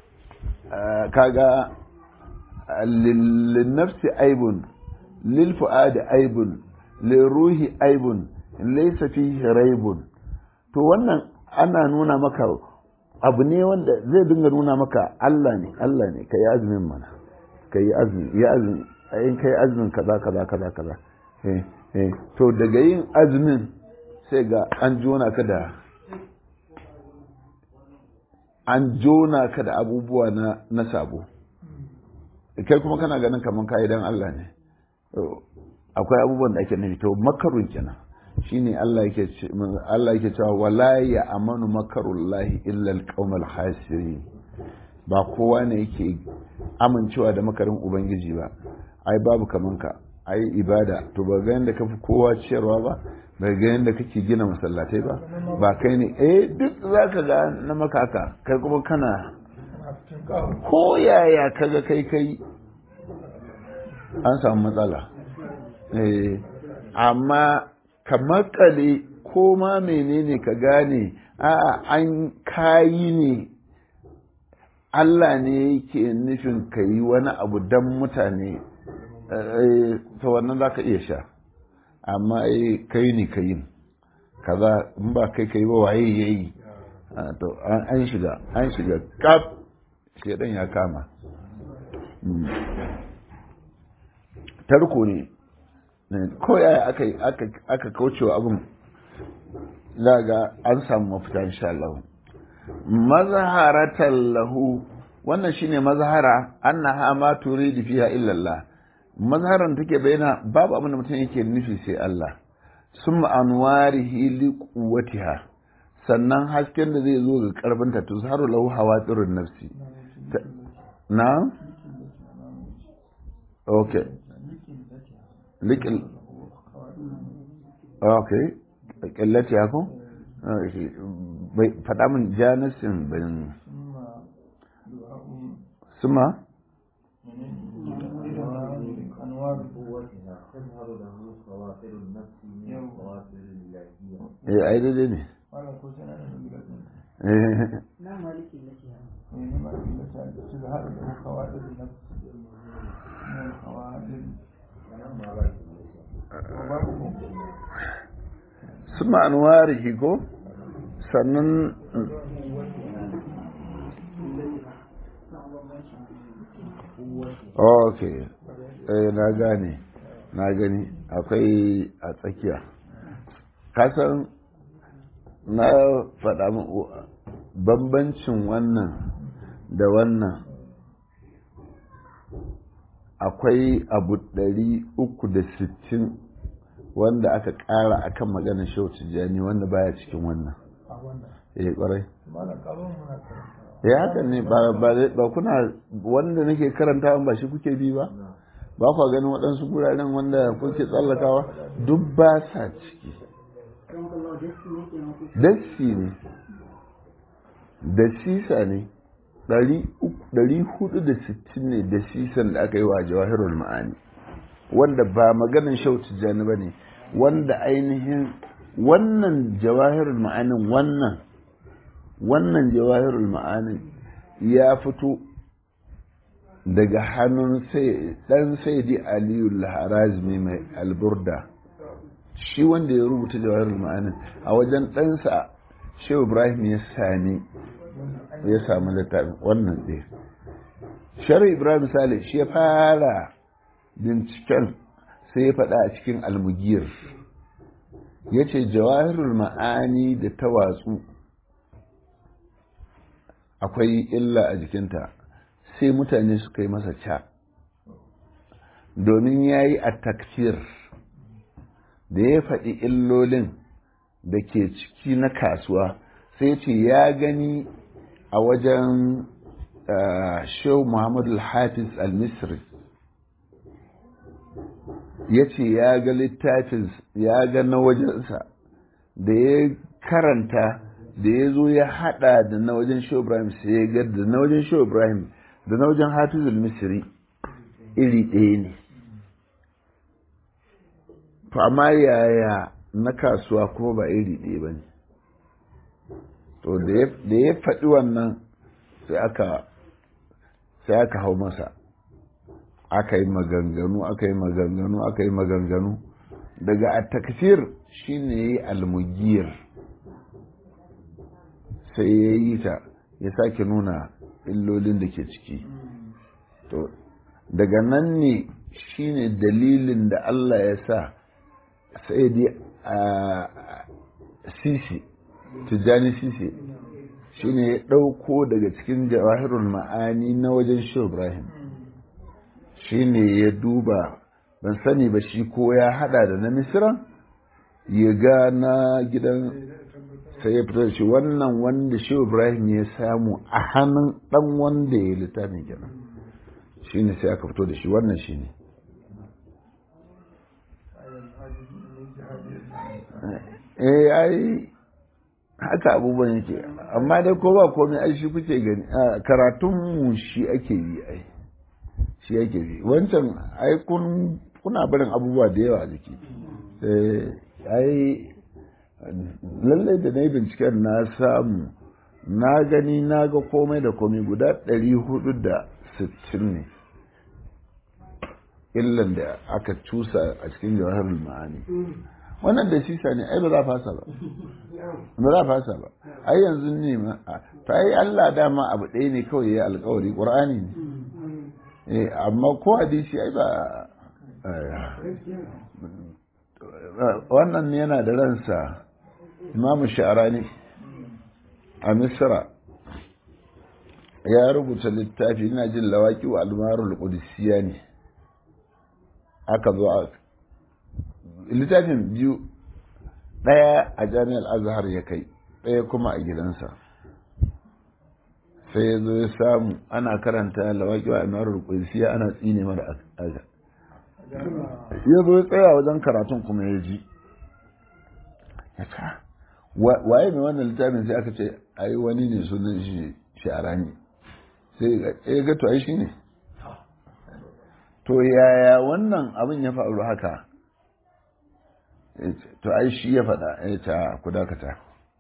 kaga lil nafsi aibun lil fuadi aibun lil ruhi aibun laysa fihi raibun to wannan ana nuna maka abu ne wanda zai dinga nuna maka Allah ne Allah ne kai azumin mana kai azumi ya azumi in kai azumin kaza kaza kaza kaza eh eh to daga yin azumin sai ga an jona ka da an jona ka da abubuwa na na sabo kai kuma kana ganin kaman kai dan Allah ne akwai abubuwan da ake nufi to makarun kenan shine Allah yake Allah yake cewa wala ya amanu makarullahi illa alqaumal khasirin ba kowa ne yake amincewa da makarin ubangiji ba ai babu kaman ka ai ibada to ba ga yanda kafi kowa ciyarwa ba ba ga yanda kake gina masallatai ba ba kai ne eh duk zaka ga na makaka kai kuma kana ko yaya kaga kai kai an samu matsala eh amma ka makale ko ma menene ka gane a an kayi ne Allah ne yake nufin ka yi wani abu don mutane ta wannan za ka iya sha amma kai ne ka yin kaza in ba kai ka yi ba waye ya yi to an shiga an shiga kaf shedan ya kama tarko ne ko yaya aka aka kaucewa abin zaga an samu mafita insha Allah mazharatan lahu wannan shine mazhara annaha ma turidu fiha illa Allah mazharan take bayyana babu abin da mutum yake nufi sai Allah summa anwarihi li quwwatiha sannan hasken da zai zo ga karfin ta tuzharu lahu hawatirun nafsi na okay likil okay kallati ya ko bai faɗa min janisin bin suma eh ai daidai ne suma anwarihi ko sannan ok eh na gane na gani akwai a tsakiya kasan na faɗa bambancin wannan da wannan akwai abu ɗari uku da sittin wanda aka ƙara akan maganar shehu tijjani wanda baya cikin wannan eh kwarai ya haka ne ba kuna wanda nake karanta ba shi kuke bi ba ba kwa ganin waɗansu guraren wanda kuke tsallakawa duk ba sa ciki dassi ne da sisa ne ɗari hudu da sittin ne da sisan da aka yi wa jawahirul ma'ani wanda ba maganin shehu tijjani ba ne wanda ainihin wannan jawahirul ma'anin wannan wannan jawahirul ma'anin ya fito daga hannun dan saidi aliyu al-harazmi mai alburda shi wanda ya rubuta jawahirul ma'anin a wajen ɗansa shehu ibrahim ya sani ya samu littafin wannan ɗaya shari ibrahim salih shi ya fara binciken sai ya faɗa a cikin almugiyar ya ce jawahirul ma'ani da ta watsu akwai illa a jikinta sai mutane suka yi masa ca domin ya yi a takfir da ya faɗi illolin da ke ciki na kasuwa sai ce ya gani a wajen shehu muhammadu hafiz al-misri ya ce ya ga littafin ya ga na wajensa da ya karanta da ya zo ya hada da na wajen shehu ibrahim sai ya ga da na wajen shehu ibrahim da na wajen hafiz al-misri iri ɗaya ne to amma yaya na kasuwa kuma ba iri ɗaya ba ne to da ya faɗi wannan sai aka sai aka hau masa aka yi maganganu aka yi maganganu aka yi maganganu daga a takfir shine ya yi almugiyar sai ya yi ta ya sake nuna illolin da ke ciki to daga nan ne shine dalilin da Allah ya sa sai dai a sisi tijjani sisi shi ne ya ɗauko daga cikin jawahirul ma'ani na wajen shi ibrahim shi ne ya duba ban sani ba shi ko ya hada da na misira ya ga na gidan sai ya fito da shi wannan wanda shi ibrahim ya samu a hannun dan wanda ya littafin kenan shi ne sai aka fito da shi wannan shi ne eh ai haka abubuwan yake amma dai ko ba komai ai shi kuke gani karatun mu shi ake yi ai shi ake yi wancan ai kun kuna barin abubuwa da yawa a jiki eh ai lallai da na yi binciken na samu na gani na ga komai da komai guda ɗari hudu da sittin ne illan da aka cusa a cikin jawahar ma'ani wannan da sisa ne ai ba za fasa ba ba za fasa ba ai yanzu ne ma ta yi Allah dama abu ɗaya ne kawai ya alkawari ƙur'ani ne eh amma ko hadisi ai ba wannan yana da ransa imamu sha'arani a misra ya rubuta littafi ina jin lawaki wa almarul qudsiya ne aka zo a littafin biyu ɗaya a jami'ar azhar ya kai ɗaya kuma a gidansa sai ya zo ya samu ana karanta lawaki wa almarul qudsiya ana tsine mara aza ya zo ya tsaya wajen karatun kuma ya ji ya ta waye mai wannan littafin sai aka ce ai wani ne sunan shi sha'arani sai ya ga to ai shi ne to yaya wannan abin ya faru haka to ai shi ya faɗa ya ta ku dakata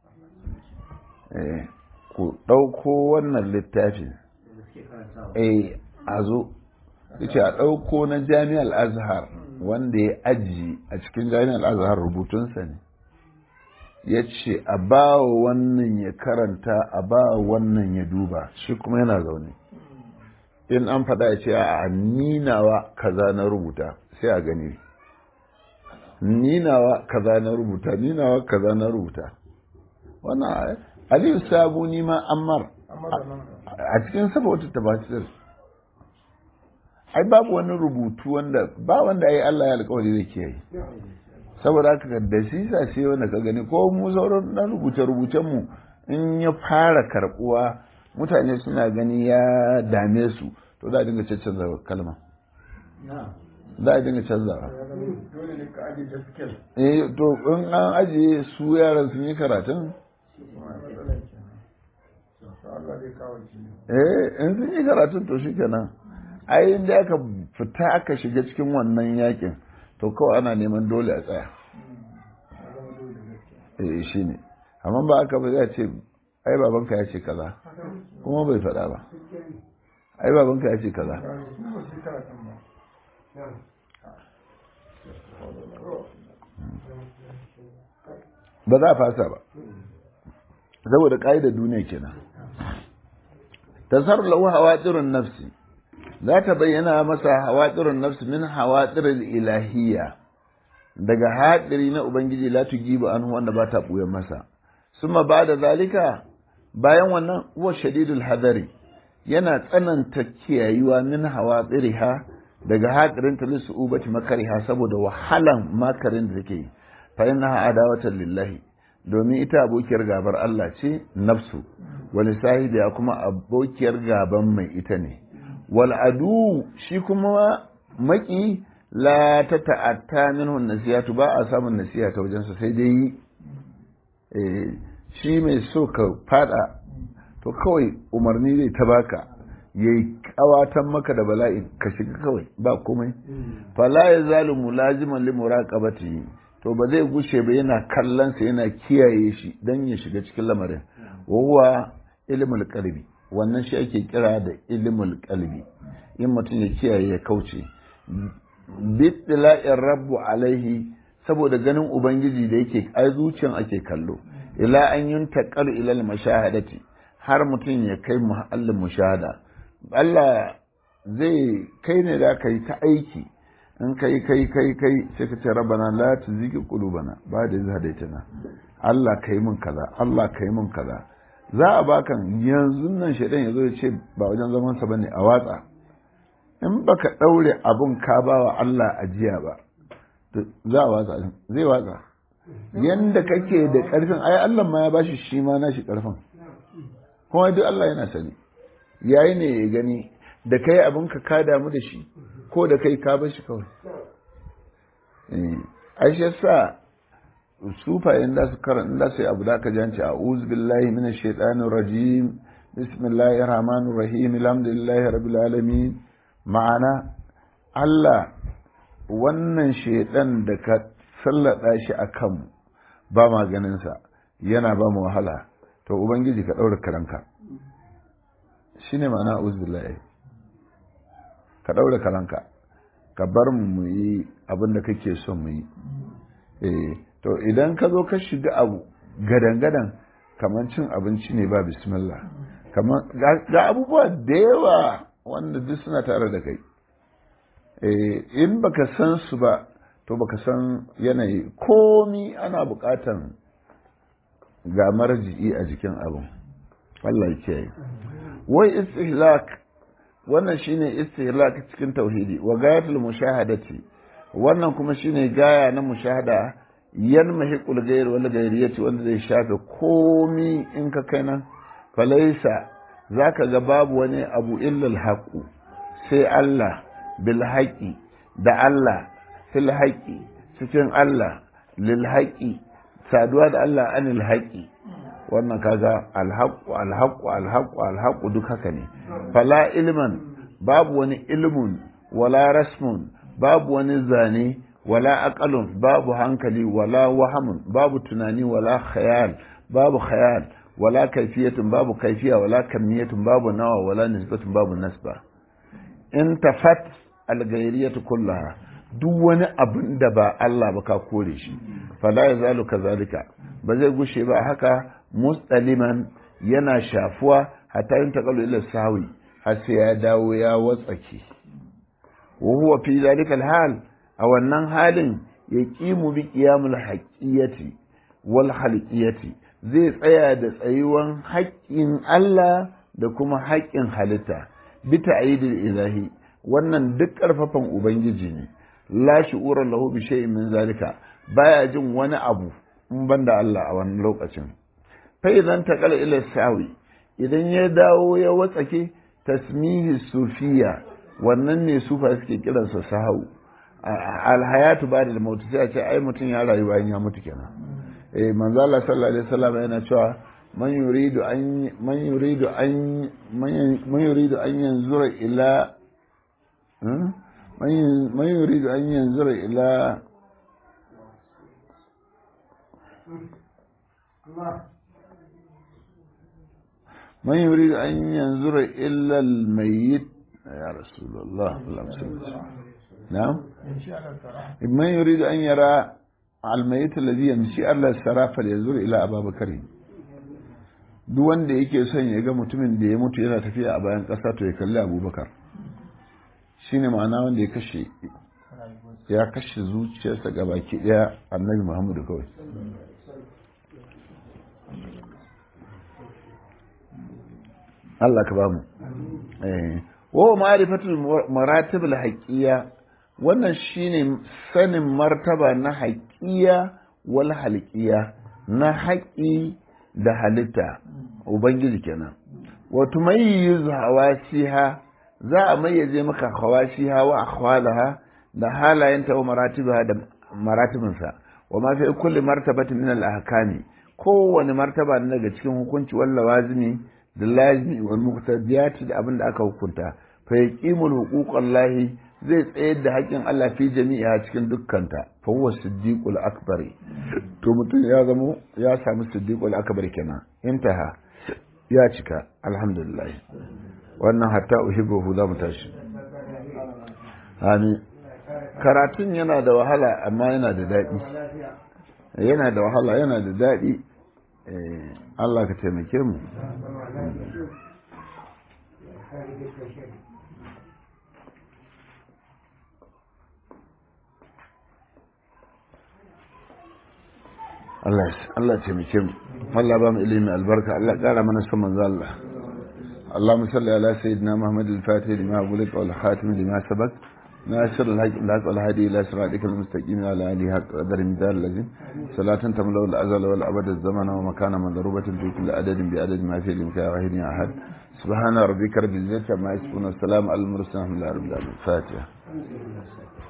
ku ɗauko wannan littafin eh a zo yace a ɗauko na jami'ar azhar wanda ya aji a cikin jami'ar azhar rubutunsa ne ya ce a ba wannan ya karanta a ba wannan ya duba shi kuma yana zaune in an faɗa ya ce a ninawa kaza na rubuta sai a gani ninawa kaza na rubuta ninawa kaza na rubuta wannan aliyu sabu ni ma ammar a cikin saboda tabbatar ai babu wani rubutu wanda ba wanda ai Allah ya alƙawari zai kiyaye saboda haka da sisa ce wanda ka gani ko mu sauran na rubuce rubucen mu in ya fara karbuwa mutane suna gani ya dame su to za a dinga canza kalma za a dinga canza eh to in an ajiye su yaran sun yi karatun eh in sun yi karatun to shikenan ai inda aka fita aka shiga cikin wannan yakin to kawai ana neman dole a tsaya eh shi ne amma ba aka ba zai ce ai babanka ya ce kaza kuma bai faɗa ba ai babanka ya ce kaza ba za a fasa ba saboda ƙa'idar duniya kenan tasarru lahu hawatirun nafsi za ta bayyana masa hawatirun nafsi min hawatiril ilahiyya daga hadiri na ubangiji la tujibu anhu wanda ba ta buyan masa summa ba'da zalika bayan wannan huwa shadidul hadari yana tsananta kiyayuwa min hawatiriha daga hadirin ta lisu'ubati makariha saboda wahalan makarin da take fa innaha adawatan lillahi domin ita abokiyar gabar Allah ce nafsu wani sahibi kuma abokiyar gaban mai ita ne wal adu shi kuma maki la ta ta'atta minhu nasihatu ba a samun nasiha ta wajensa sai dai eh shi mai so ka fada to kawai umarni zai ta baka yayi kawatan maka da bala'i ka shiga kawai ba komai fala yazalu mulaziman li muraqabati to ba zai gushe ba yana kallon sa yana kiyaye shi dan ya shiga cikin lamarin wa huwa ilmul qalbi wannan shi ake kira da ilmul qalbi in mutum ya kiyaye ya kauce bitla'ir rabbu alaihi saboda ganin ubangiji da yake ai zuciyan ake kallo ila an yuntaqal ila al-mashahadati har mutum ya kai muhallin mushahada Allah zai kai ne da kai ta aiki in kai kai kai kai sai ka ce rabbana la tuzigh qulubana ba'da idh hadaytana Allah kai mun kaza Allah kai mun kaza za a baka yanzu nan shedan yazo ya ce ba wajen zaman sa bane a watsa in baka daure abun ka bawa Allah ajiya ba to za a watsa zai watsa yanda kake da karfin ai Allah ma ya bashi shi ma nashi karfin kuma duk Allah yana sani yayi ne ya gani da kai abin ka ka damu da shi ko da kai ka bar shi kawai eh ai shi yasa sufayen da su karanta da sai abu da ka janci a'udhu billahi minash shaitanir rajim bismillahir rahmanir rahim alhamdulillahi rabbil alamin ma'ana Allah wannan shaitan da ka sallada shi akan ba maganin sa yana ba mu wahala to ubangiji ka daura karanka shine ma'ana a'udhu billahi ka daura karanka ka bar mu mu yi abin da kake son mu yi eh to idan ka zo ka shiga abu gadan-gadan kamar cin abinci ne ba bismillah kamar ga abubuwa da yawa wanda duk suna tare da kai in baka san su ba to baka san yanayi komi ana bukatan ga marji'i a jikin abin Allah ya kiyaye wai istihlak wannan shine istihlak cikin tauhidi wa gayatul mushahadati wannan kuma shine gaya na mushahada yan mahiqul ghayr wal ghayriyati wanda zai shafe komi in ka kai nan falaisa zaka ga babu wani abu illa al haqu sai Allah bil haqi da Allah fil haqi cikin Allah lil haqi saduwa da Allah anil haqi wannan kaga al haqu al haqu al haqu al haqu duk haka ne fala ilman babu wani ilmun wala rasmun babu wani zane wala aqalun babu hankali wala wahamun babu tunani wala khayal babu khayal wala kayfiyatun babu kayfiya wala kamiyatun babu nawa wala nisbatun babu nasba in tafat al-ghayriyatu kullaha duk wani abin da ba Allah ba ka kore shi fala yazalu kazalika ba zai gushe ba haka mustaliman yana shafuwa hatta yin taqallu ila sawi har sai ya dawo ya watsake wa huwa fi zalika al-hal a wannan halin ya ƙimu bi ƙiyamul haƙƙiyati wal halƙiyati zai tsaya da tsayuwan haƙƙin Allah da kuma haƙƙin halitta bi ta'yidil ilahi wannan duk ƙarfafan ubangiji ne la shu'ura lahu bi shay'in min zalika baya jin wani abu in banda Allah a wannan lokacin fa idan taqala ila sawi idan ya dawo ya watsake tasmihi sufiya wannan ne sufa suke kiransa sahau alhayatu ba da mutu sai a ce ai mutum ya rayu bayan ya mutu kenan eh manzo Allah sallallahu alaihi wasallam yana cewa man yuridu an man yuridu an man yuridu an yanzura ila man yuridu an yanzura ila man yuridu an yanzura illa al-mayyit ya rasulullah sallallahu alaihi wasallam نعم من يريد أن يرى الميت الذي يمشي على السرى فلينظر إلى أبا بكر duk wanda yake son ya ga mutumin da ya mutu yana tafiya a bayan ƙasa to ya kalli abubakar shine ma'ana wanda ya kashe ya kashe zuciyarsa ga baki ɗaya annabi muhammadu kawai Allah ka ba mu wa ma'rifatul maratib al-haqqiyya wannan shine sanin martaba na haƙiya wal halqiya na haƙi da halitta ubangiji kenan wa tumayyiz hawasiha za a mayyaze maka hawasiha wa akhwalaha da halayenta wa maratibaha da maratibinsa wa ma fi kulli martabatin min al ahkami kowane martaba ne daga cikin hukunci wal lawazimi da lazimi wal muqtadiyat da abin da aka hukunta fa yaqimul huquqallahi zai tsayar da haƙƙin Allah fi jami'a cikin dukkanta fa huwa siddiqul akbar to mutum ya zamo ya samu siddiqul akbar kenan intaha ya cika alhamdulillah wannan hatta uhibbu za mu tashi amin karatun yana da wahala amma yana da daɗi yana da wahala yana da daɗi Allah ka taimake mu Allah ya Allah ya taimake mu Allah ba mu ilimi albarka Allah ƙara mana son manzo Allah اللهم صل على سيدنا محمد الفاتح لما أغلق والخاتم لما سبق ناصر الحق والهادي إلى صراطك المستقيم على آله حق قدر المدار الذي صلاة تملأ الأزل والأبد الزمن ومكان مضروبة في كل عدد بعدد ما في الإمكان واحد أحد سبحان ربك رب العزة عما يصفون والسلام على المرسلين الحمد لله رب العالمين الفاتحة